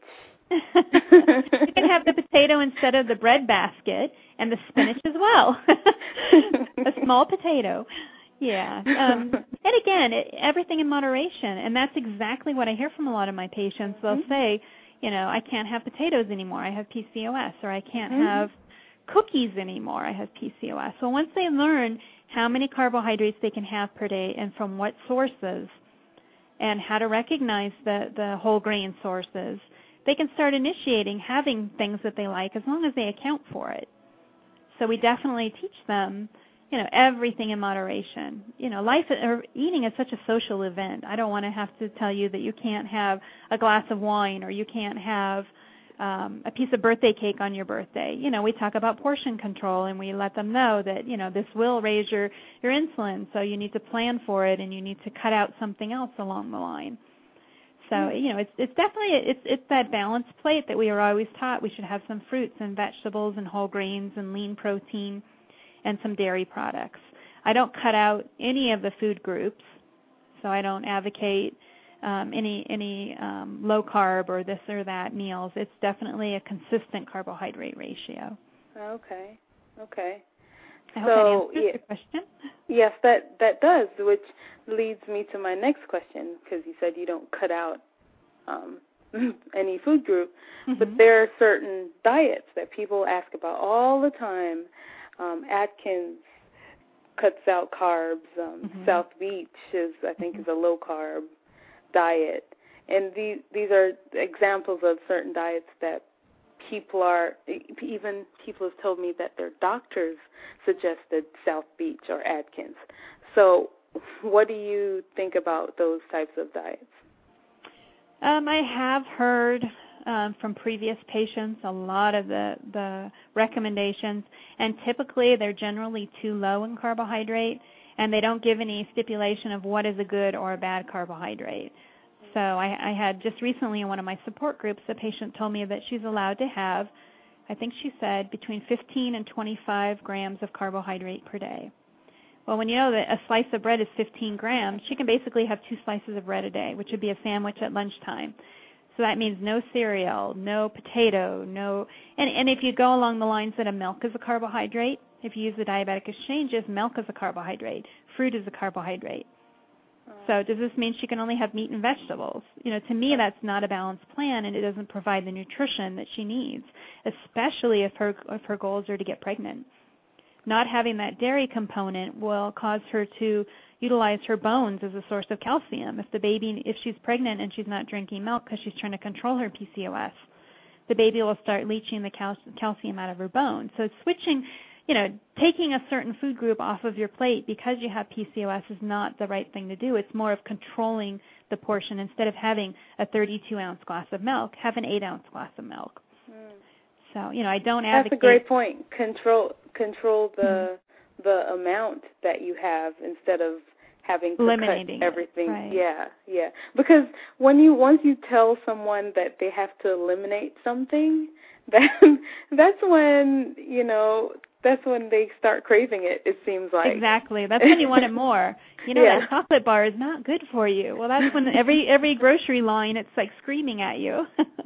You can have the potato instead of the bread basket, and the spinach as well. A small potato. Yeah. Um, and again, it, everything in moderation, and that's exactly what I hear from a lot of my patients. They'll mm-hmm. say, you know, I can't have potatoes anymore. I have P C O S, or I can't mm-hmm. have cookies anymore. I have P C O S. So once they learn how many carbohydrates they can have per day and from what sources, and how to recognize the, the whole grain sources, they can start initiating having things that they like as long as they account for it. So we definitely teach them, you know, everything in moderation. You know, life or eating is such a social event. I don't want to have to tell you that you can't have a glass of wine, or you can't have um, a piece of birthday cake on your birthday. You know, we talk about portion control, and we let them know that, you know, this will raise your, your insulin, so you need to plan for it, and you need to cut out something else along the line. So, you know, it's it's definitely, it's it's that balanced plate that we are always taught. We should have some fruits and vegetables and whole grains and lean protein and some dairy products. I don't cut out any of the food groups, so I don't advocate um, any any um, low carb or this or that meals. It's definitely a consistent carbohydrate ratio. Okay, okay. I hope so, that answers yeah, your question. Yes, that, that does, which leads me to my next question, because you said you don't cut out um, any food group, mm-hmm. but there are certain diets that people ask about all the time. Um, Atkins cuts out carbs. Um, mm-hmm. South Beach is, I think, mm-hmm. is a low-carb diet. And these, these are examples of certain diets that people are, even people have told me that their doctors suggested South Beach or Atkins. So what do you think about those types of diets? Um, I have heard um, from previous patients a lot of the, the recommendations, and typically they're generally too low in carbohydrate, and they don't give any stipulation of what is a good or a bad carbohydrate. So I, I had just recently in one of my support groups, a patient told me that she's allowed to have, I think she said, between fifteen and twenty-five grams of carbohydrate per day. Well, when you know that a slice of bread is fifteen grams, she can basically have two slices of bread a day, which would be a sandwich at lunchtime. So that means no cereal, no potato, no, and, and if you go along the lines that a milk is a carbohydrate, if you use the diabetic exchanges, milk is a carbohydrate, fruit is a carbohydrate. So does this mean she can only have meat and vegetables? You know, to me, that's not a balanced plan, and it doesn't provide the nutrition that she needs, especially if her if her goals are to get pregnant. Not having that dairy component will cause her to utilize her bones as a source of calcium. If the baby, if she's pregnant and she's not drinking milk because she's trying to control her P C O S, the baby will start leaching the cal- calcium out of her bones. So switching, you know, taking a certain food group off of your plate because you have P C O S is not the right thing to do. It's more of controlling the portion. Instead of having a thirty-two ounce glass of milk, have an eight ounce glass of milk. Mm. So, you know, I don't advocate. That's a great point. Control control the mm-hmm. the amount that you have instead of having to eliminating cut everything. It, right. Yeah, yeah. Because when you once you tell someone that they have to eliminate something, then that's when, you know, that's when they start craving it, it seems like. Exactly. That's when you want it more. You know, yeah. That chocolate bar is not good for you. Well, that's when every every grocery line, it's like screaming at you.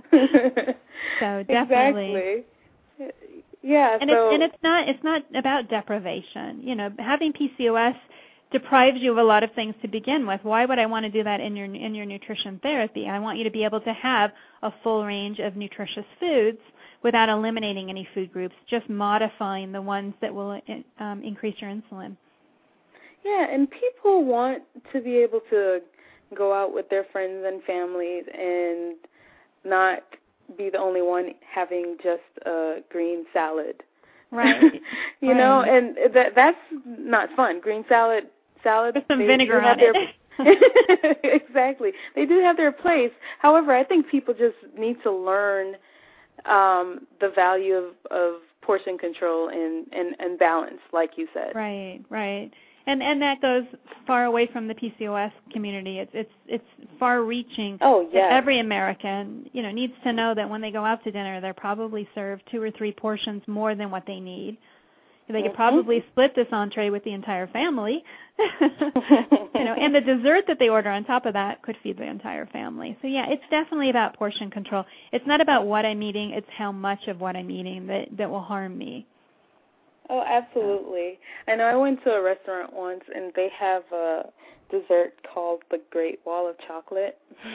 So definitely. Exactly. Yeah. And so it's and it's not it's not about deprivation. You know, having P C O S deprives you of a lot of things to begin with. Why would I want to do that in your in your nutrition therapy? I want you to be able to have a full range of nutritious foods without eliminating any food groups, just modifying the ones that will um, increase your insulin. Yeah, and people want to be able to go out with their friends and families and not be the only one having just a green salad. Right. you right. know, and that that's not fun. Green salad, salad. With some vinegar on it. Their, exactly. They do have their place. However, I think people just need to learn um, the value of, of portion control and, and, and balance, like you said. Right, right. And and that goes far away from the P C O S community. It's it's it's far-reaching. Oh, yeah. Every American, you know, needs to know that when they go out to dinner, they're probably served two or three portions more than what they need. They mm-hmm. could probably split this entree with the entire family. You know, and the dessert that they order on top of that could feed the entire family. So yeah, it's definitely about portion control. It's not about what I'm eating; it's how much of what I'm eating that that will harm me. Oh, absolutely. I know I went to a restaurant once, and they have a dessert called the Great Wall of Chocolate.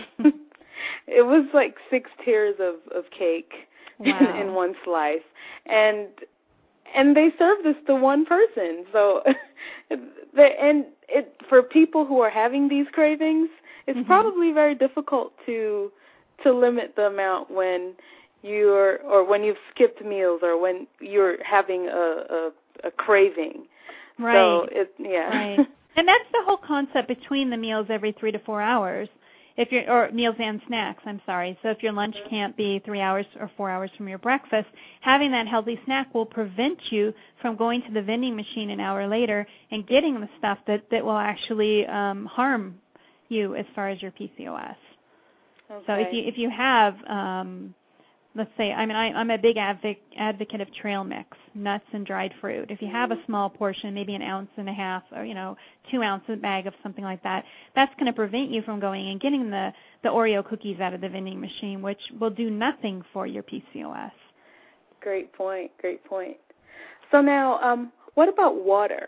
It was like six tiers of, of cake wow. in, in one slice. And and they serve this to one person. So, the, and it for people who are having these cravings, it's mm-hmm. probably very difficult to to limit the amount when you're, or when you've skipped meals, or when you're having a, a, a craving. Right. So it, yeah. Right. And that's the whole concept between the meals every three to four hours, if you're, or meals and snacks. I'm sorry. So if your lunch can't be three hours or four hours from your breakfast, having that healthy snack will prevent you from going to the vending machine an hour later and getting the stuff that that will actually um, harm you as far as your P C O S. Okay. So if you if you have um, let's say, I mean, I, I'm a big advoc- advocate of trail mix, nuts and dried fruit. If you have a small portion, maybe an ounce and a half, or, you know, two ounce bag of something like that, that's going to prevent you from going and getting the, the Oreo cookies out of the vending machine, which will do nothing for your P C O S. Great point, great point. So now, um, what about water?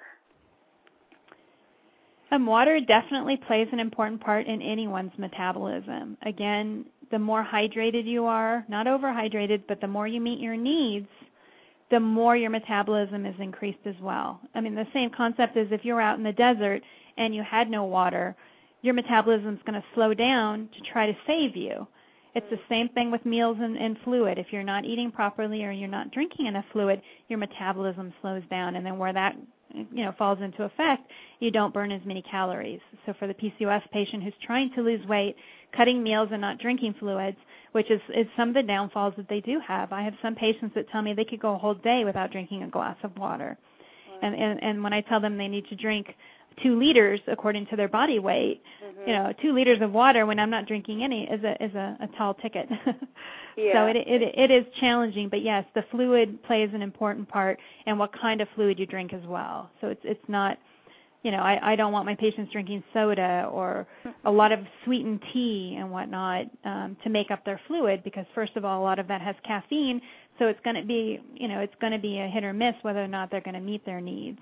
Um, water definitely plays an important part in anyone's metabolism. Again, the more hydrated you are, not overhydrated, but the more you meet your needs, the more your metabolism is increased as well. I mean, the same concept is if you're out in the desert and you had no water, your metabolism is going to slow down to try to save you. It's the same thing with meals and, and fluid. If you're not eating properly or you're not drinking enough fluid, your metabolism slows down, and then where that you know falls into effect, you don't burn as many calories. So for the P C O S patient who's trying to lose weight, cutting meals and not drinking fluids, which is, is some of the downfalls that they do have. I have some patients that tell me they could go a whole day without drinking a glass of water. Wow. And, and, and when I tell them they need to drink two liters according to their body weight, mm-hmm. you know, two liters of water when I'm not drinking any is a is a, a tall ticket. Yeah. So it, it it is challenging, but yes, the fluid plays an important part, and what kind of fluid you drink as well. So it's it's not, you know, I, I don't want my patients drinking soda or a lot of sweetened tea and whatnot um, to make up their fluid, because first of all, a lot of that has caffeine, so it's going to be, you know, it's going to be a hit or miss whether or not they're going to meet their needs.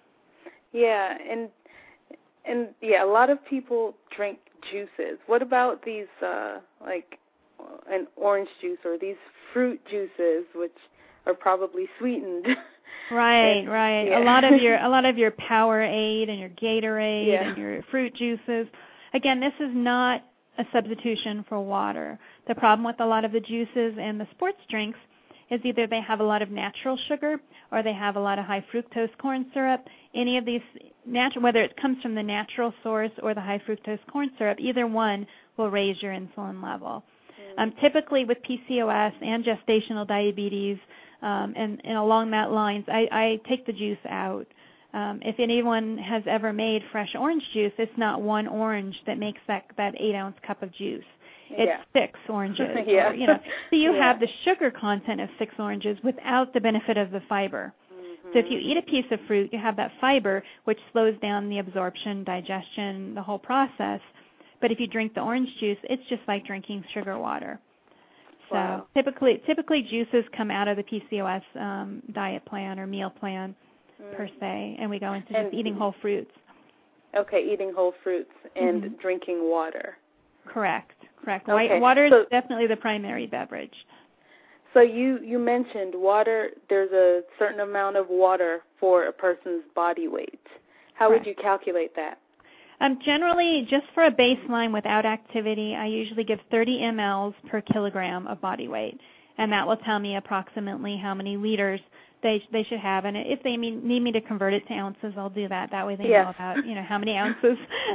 Yeah, and and yeah, a lot of people drink juices. What about these, uh, like an orange juice or these fruit juices, which are probably sweetened? Right, and, right. Yeah. A lot of your a lot of your Powerade and your Gatorade yeah. and your fruit juices. Again, this is not a substitution for water. The problem with a lot of the juices and the sports drinks is either they have a lot of natural sugar or they have a lot of high fructose corn syrup. Any of these natural, whether it comes from the natural source or the high fructose corn syrup, either one will raise your insulin level. Mm. Um, typically with P C O S and gestational diabetes, um, and, and along that lines, I, I take the juice out. Um, if anyone has ever made fresh orange juice, it's not one orange that makes that, that eight-ounce cup of juice. It's yeah. six oranges. yeah. Or, you know, so you yeah. have the sugar content of six oranges without the benefit of the fiber. Mm-hmm. So if you eat a piece of fruit, you have that fiber, which slows down the absorption, digestion, the whole process. But if you drink the orange juice, it's just like drinking sugar water. So wow. typically, typically juices come out of the P C O S um, diet plan or meal plan mm. per se, and we go into and, just eating whole fruits. Okay, eating whole fruits and mm-hmm. drinking water. Correct, correct. Okay. Water is so, definitely the primary beverage. So you, you mentioned water, there's a certain amount of water for a person's body weight. How correct. would you calculate that? Um, generally, just for a baseline without activity, I usually give thirty milliliters per kilogram of body weight, and that will tell me approximately how many liters they they should have. And if they mean, need me to convert it to ounces, I'll do that. That way they yes. know about, you know, how many ounces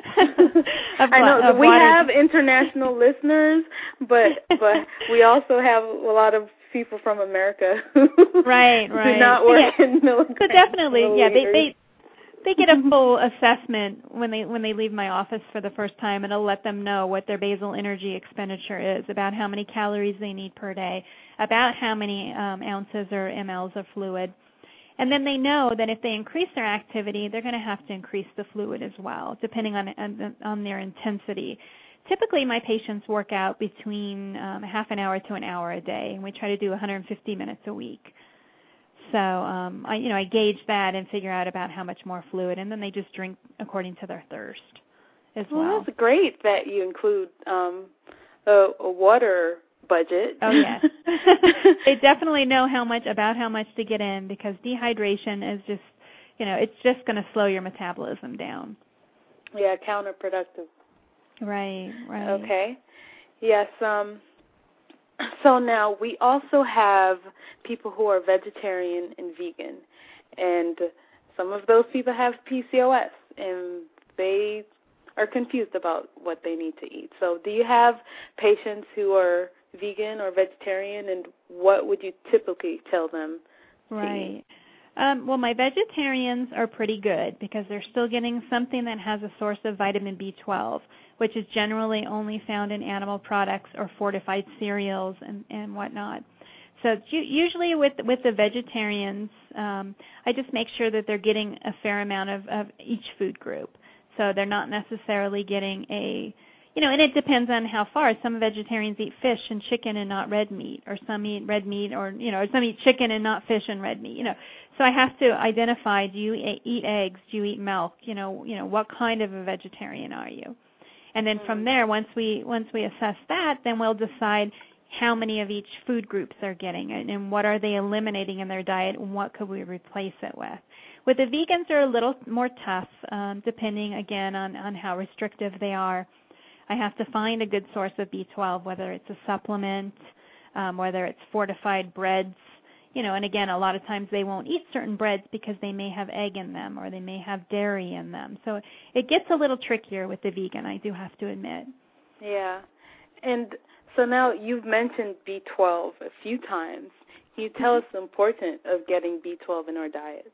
of, I know of we water. have international listeners, but but we also have a lot of people from America who right, right. do not work yeah. in milligrams. So definitely, milliliters. yeah, they they they get a full assessment when they when they leave my office for the first time, and it'll let them know what their basal energy expenditure is, about how many calories they need per day, about how many um, ounces or mLs of fluid. And then they know that if they increase their activity, they're going to have to increase the fluid as well, depending on on, on their intensity. Typically, my patients work out between um, half an hour to an hour a day, and we try to do one hundred fifty minutes a week. So, um, I, you know, I gauge that and figure out about how much more fluid, and then they just drink according to their thirst as well. Well, that's great that you include um, a, a water budget. Oh, yes. They definitely know how much, about how much to get in, because dehydration is just, you know, it's just going to slow your metabolism down. Yeah, counterproductive. Right, right. Okay. Yes, um, so now we also have people who are vegetarian and vegan, and some of those people have P C O S, and they are confused about what they need to eat. So do you have patients who are vegan or vegetarian, and what would you typically tell them to right. eat? Um, well, my vegetarians are pretty good because they're still getting something that has a source of vitamin B twelve, which is generally only found in animal products or fortified cereals and, and whatnot. So usually with with the vegetarians, um, I just make sure that they're getting a fair amount of, of each food group. So they're not necessarily getting a, you know, and it depends on how far. Some vegetarians eat fish and chicken and not red meat, or some eat red meat, or, you know, some eat chicken and not fish and red meat, you know. So I have to identify, do you eat eggs? Do you eat milk? You know, you know, what kind of a vegetarian are you? And then from there, once we once we assess that, then we'll decide how many of each food groups they're getting and, and what are they eliminating in their diet and what could we replace it with. With the vegans, they're a little more tough, um, depending, again, on, on how restrictive they are. I have to find a good source of B twelve, whether it's a supplement, um, whether it's fortified breads. You know, and again, a lot of times they won't eat certain breads because they may have egg in them or they may have dairy in them. So it gets a little trickier with the vegan, I do have to admit. Yeah. And so now you've mentioned B twelve a few times. Can you tell us the importance of getting B twelve in our diets?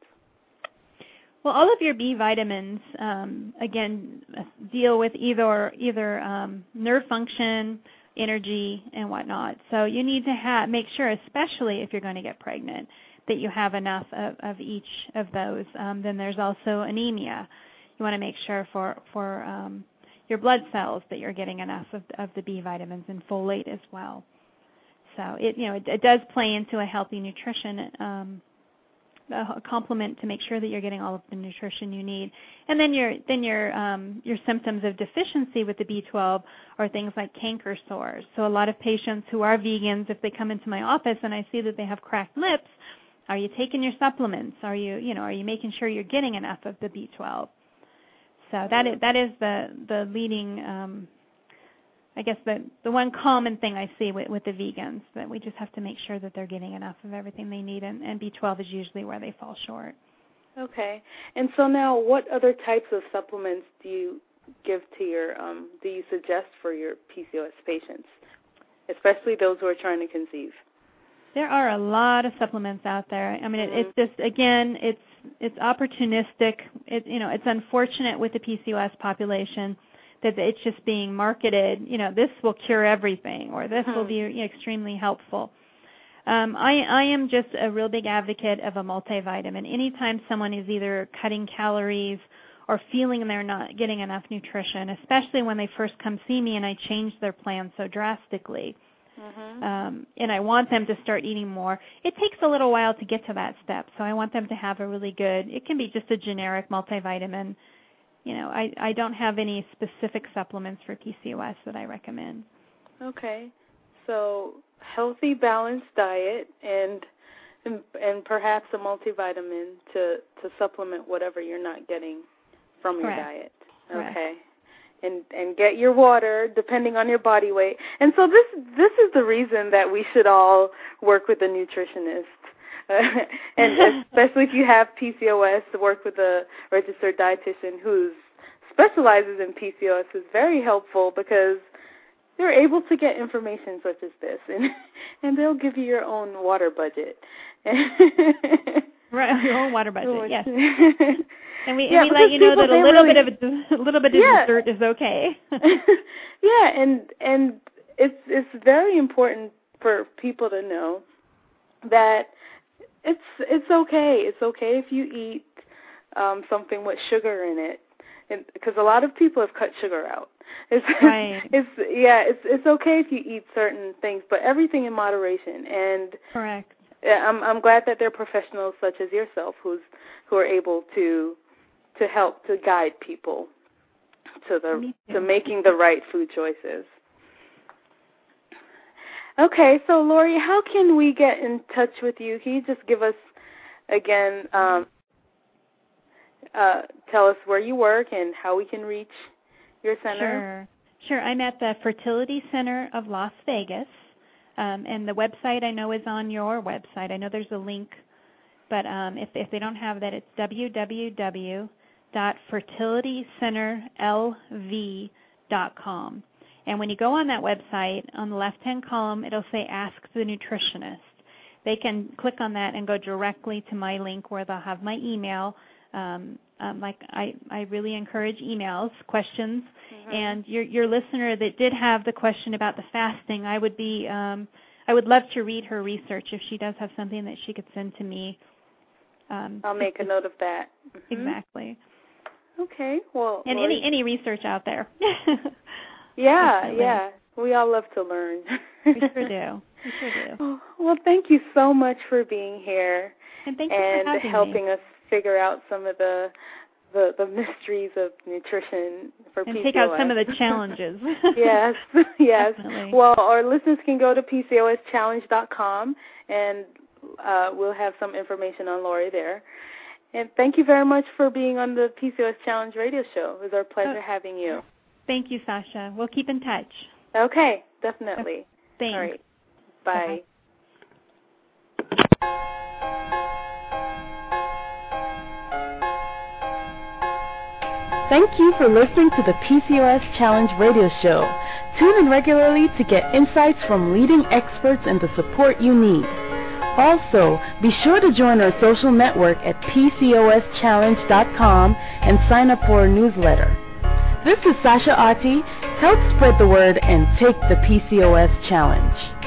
Well, all of your B vitamins, um, again, deal with either either um, nerve function, energy, and whatnot. So you need to have, make sure, especially if you're going to get pregnant, that you have enough of, of each of those. Um, then there's also anemia. You want to make sure for for um, your blood cells that you're getting enough of, of the B vitamins and folate as well. So it you know it, it does play into a healthy nutrition um, a complement to make sure that you're getting all of the nutrition you need. And then your then your um, your symptoms of deficiency with the B twelve are things like canker sores. So a lot of patients who are vegans, if they come into my office and I see that they have cracked lips, are you taking your supplements? Are you you know are you making sure you're getting enough of the B twelve? So that is that is the the leading. Um, I guess the, the one common thing I see with, with the vegans, that we just have to make sure that they're getting enough of everything they need, and, and B twelve is usually where they fall short. Okay. And so now what other types of supplements do you give to your, um, do you suggest for your P C O S patients, especially those who are trying to conceive? There are a lot of supplements out there. I mean, mm-hmm. it, it's just, again, it's it's opportunistic. It, you know, it's unfortunate with the P C O S population that it's just being marketed, you know, this will cure everything, or this mm-hmm. will be you know, extremely helpful. Um, I, I am just a real big advocate of a multivitamin. Anytime someone is either cutting calories or feeling they're not getting enough nutrition, especially when they first come see me and I change their plan so drastically, mm-hmm. um, and I want them to start eating more, it takes a little while to get to that step. So I want them to have a really good, it can be just a generic multivitamin. You know, I, I don't have any specific supplements for P C O S that I recommend. Okay. So healthy, balanced diet and and, and perhaps a multivitamin to, to supplement whatever you're not getting from Correct. your diet. Correct. Okay. And and get your water depending on your body weight. And so this this is the reason that we should all work with a nutritionist. And especially if you have P C O S, to work with a registered dietitian who specializes in P C O S is very helpful, because they're able to get information such as this, and and they'll give you your own water budget. Right, your own water budget, yes. And we, yeah, and we let you know that a little really, bit of a, a little bit of yeah. dessert is okay. Yeah, and and it's it's very important for people to know that It's it's okay. It's okay if you eat um, something with sugar in it, because a lot of people have cut sugar out. It's, right. It's yeah. It's it's okay if you eat certain things, but everything in moderation. And correct. I'm I'm glad that there are professionals such as yourself who's who are able to to help to guide people to the to making the right food choices. Okay, so Lori, how can we get in touch with you? Can you just give us, again, um, uh, tell us where you work and how we can reach your center? Sure, sure. I'm at the Fertility Center of Las Vegas, um, and the website I know is on your website. I know there's a link, but um, if, if they don't have that, it's w w w dot fertility center l v dot com. And when you go on that website, on the left-hand column, it'll say Ask the Nutritionist. They can click on that and go directly to my link where they'll have my email. Um, um, like I, I really encourage emails, questions. Mm-hmm. And your, your listener that did have the question about the fasting, I would be, um, I would love to read her research if she does have something that she could send to me. Um, I'll make a note of that. Mm-hmm. Exactly. Okay. Well, and Lori, any any research out there. Yeah, Definitely. yeah. We all love to learn. We sure do. We sure do. Well, thank you so much for being here and, thank you and for having helping me. us figure out some of the the, the mysteries of nutrition for and P C O S. And take out some of the challenges. Yes, yes. Definitely. Well, our listeners can go to P C O S challenge dot com, and uh, we'll have some information on Lori there. And thank you very much for being on the P C O S Challenge radio show. It was our pleasure oh. having you. Thank you, Sasha. We'll keep in touch. Okay, definitely. Thanks. All right. Bye. Bye-bye. Thank you for listening to the P C O S Challenge radio show. Tune in regularly to get insights from leading experts and the support you need. Also, be sure to join our social network at P C O S challenge dot com and sign up for our newsletter. This is Sasha Ati. Help spread the word and take the P C O S Challenge.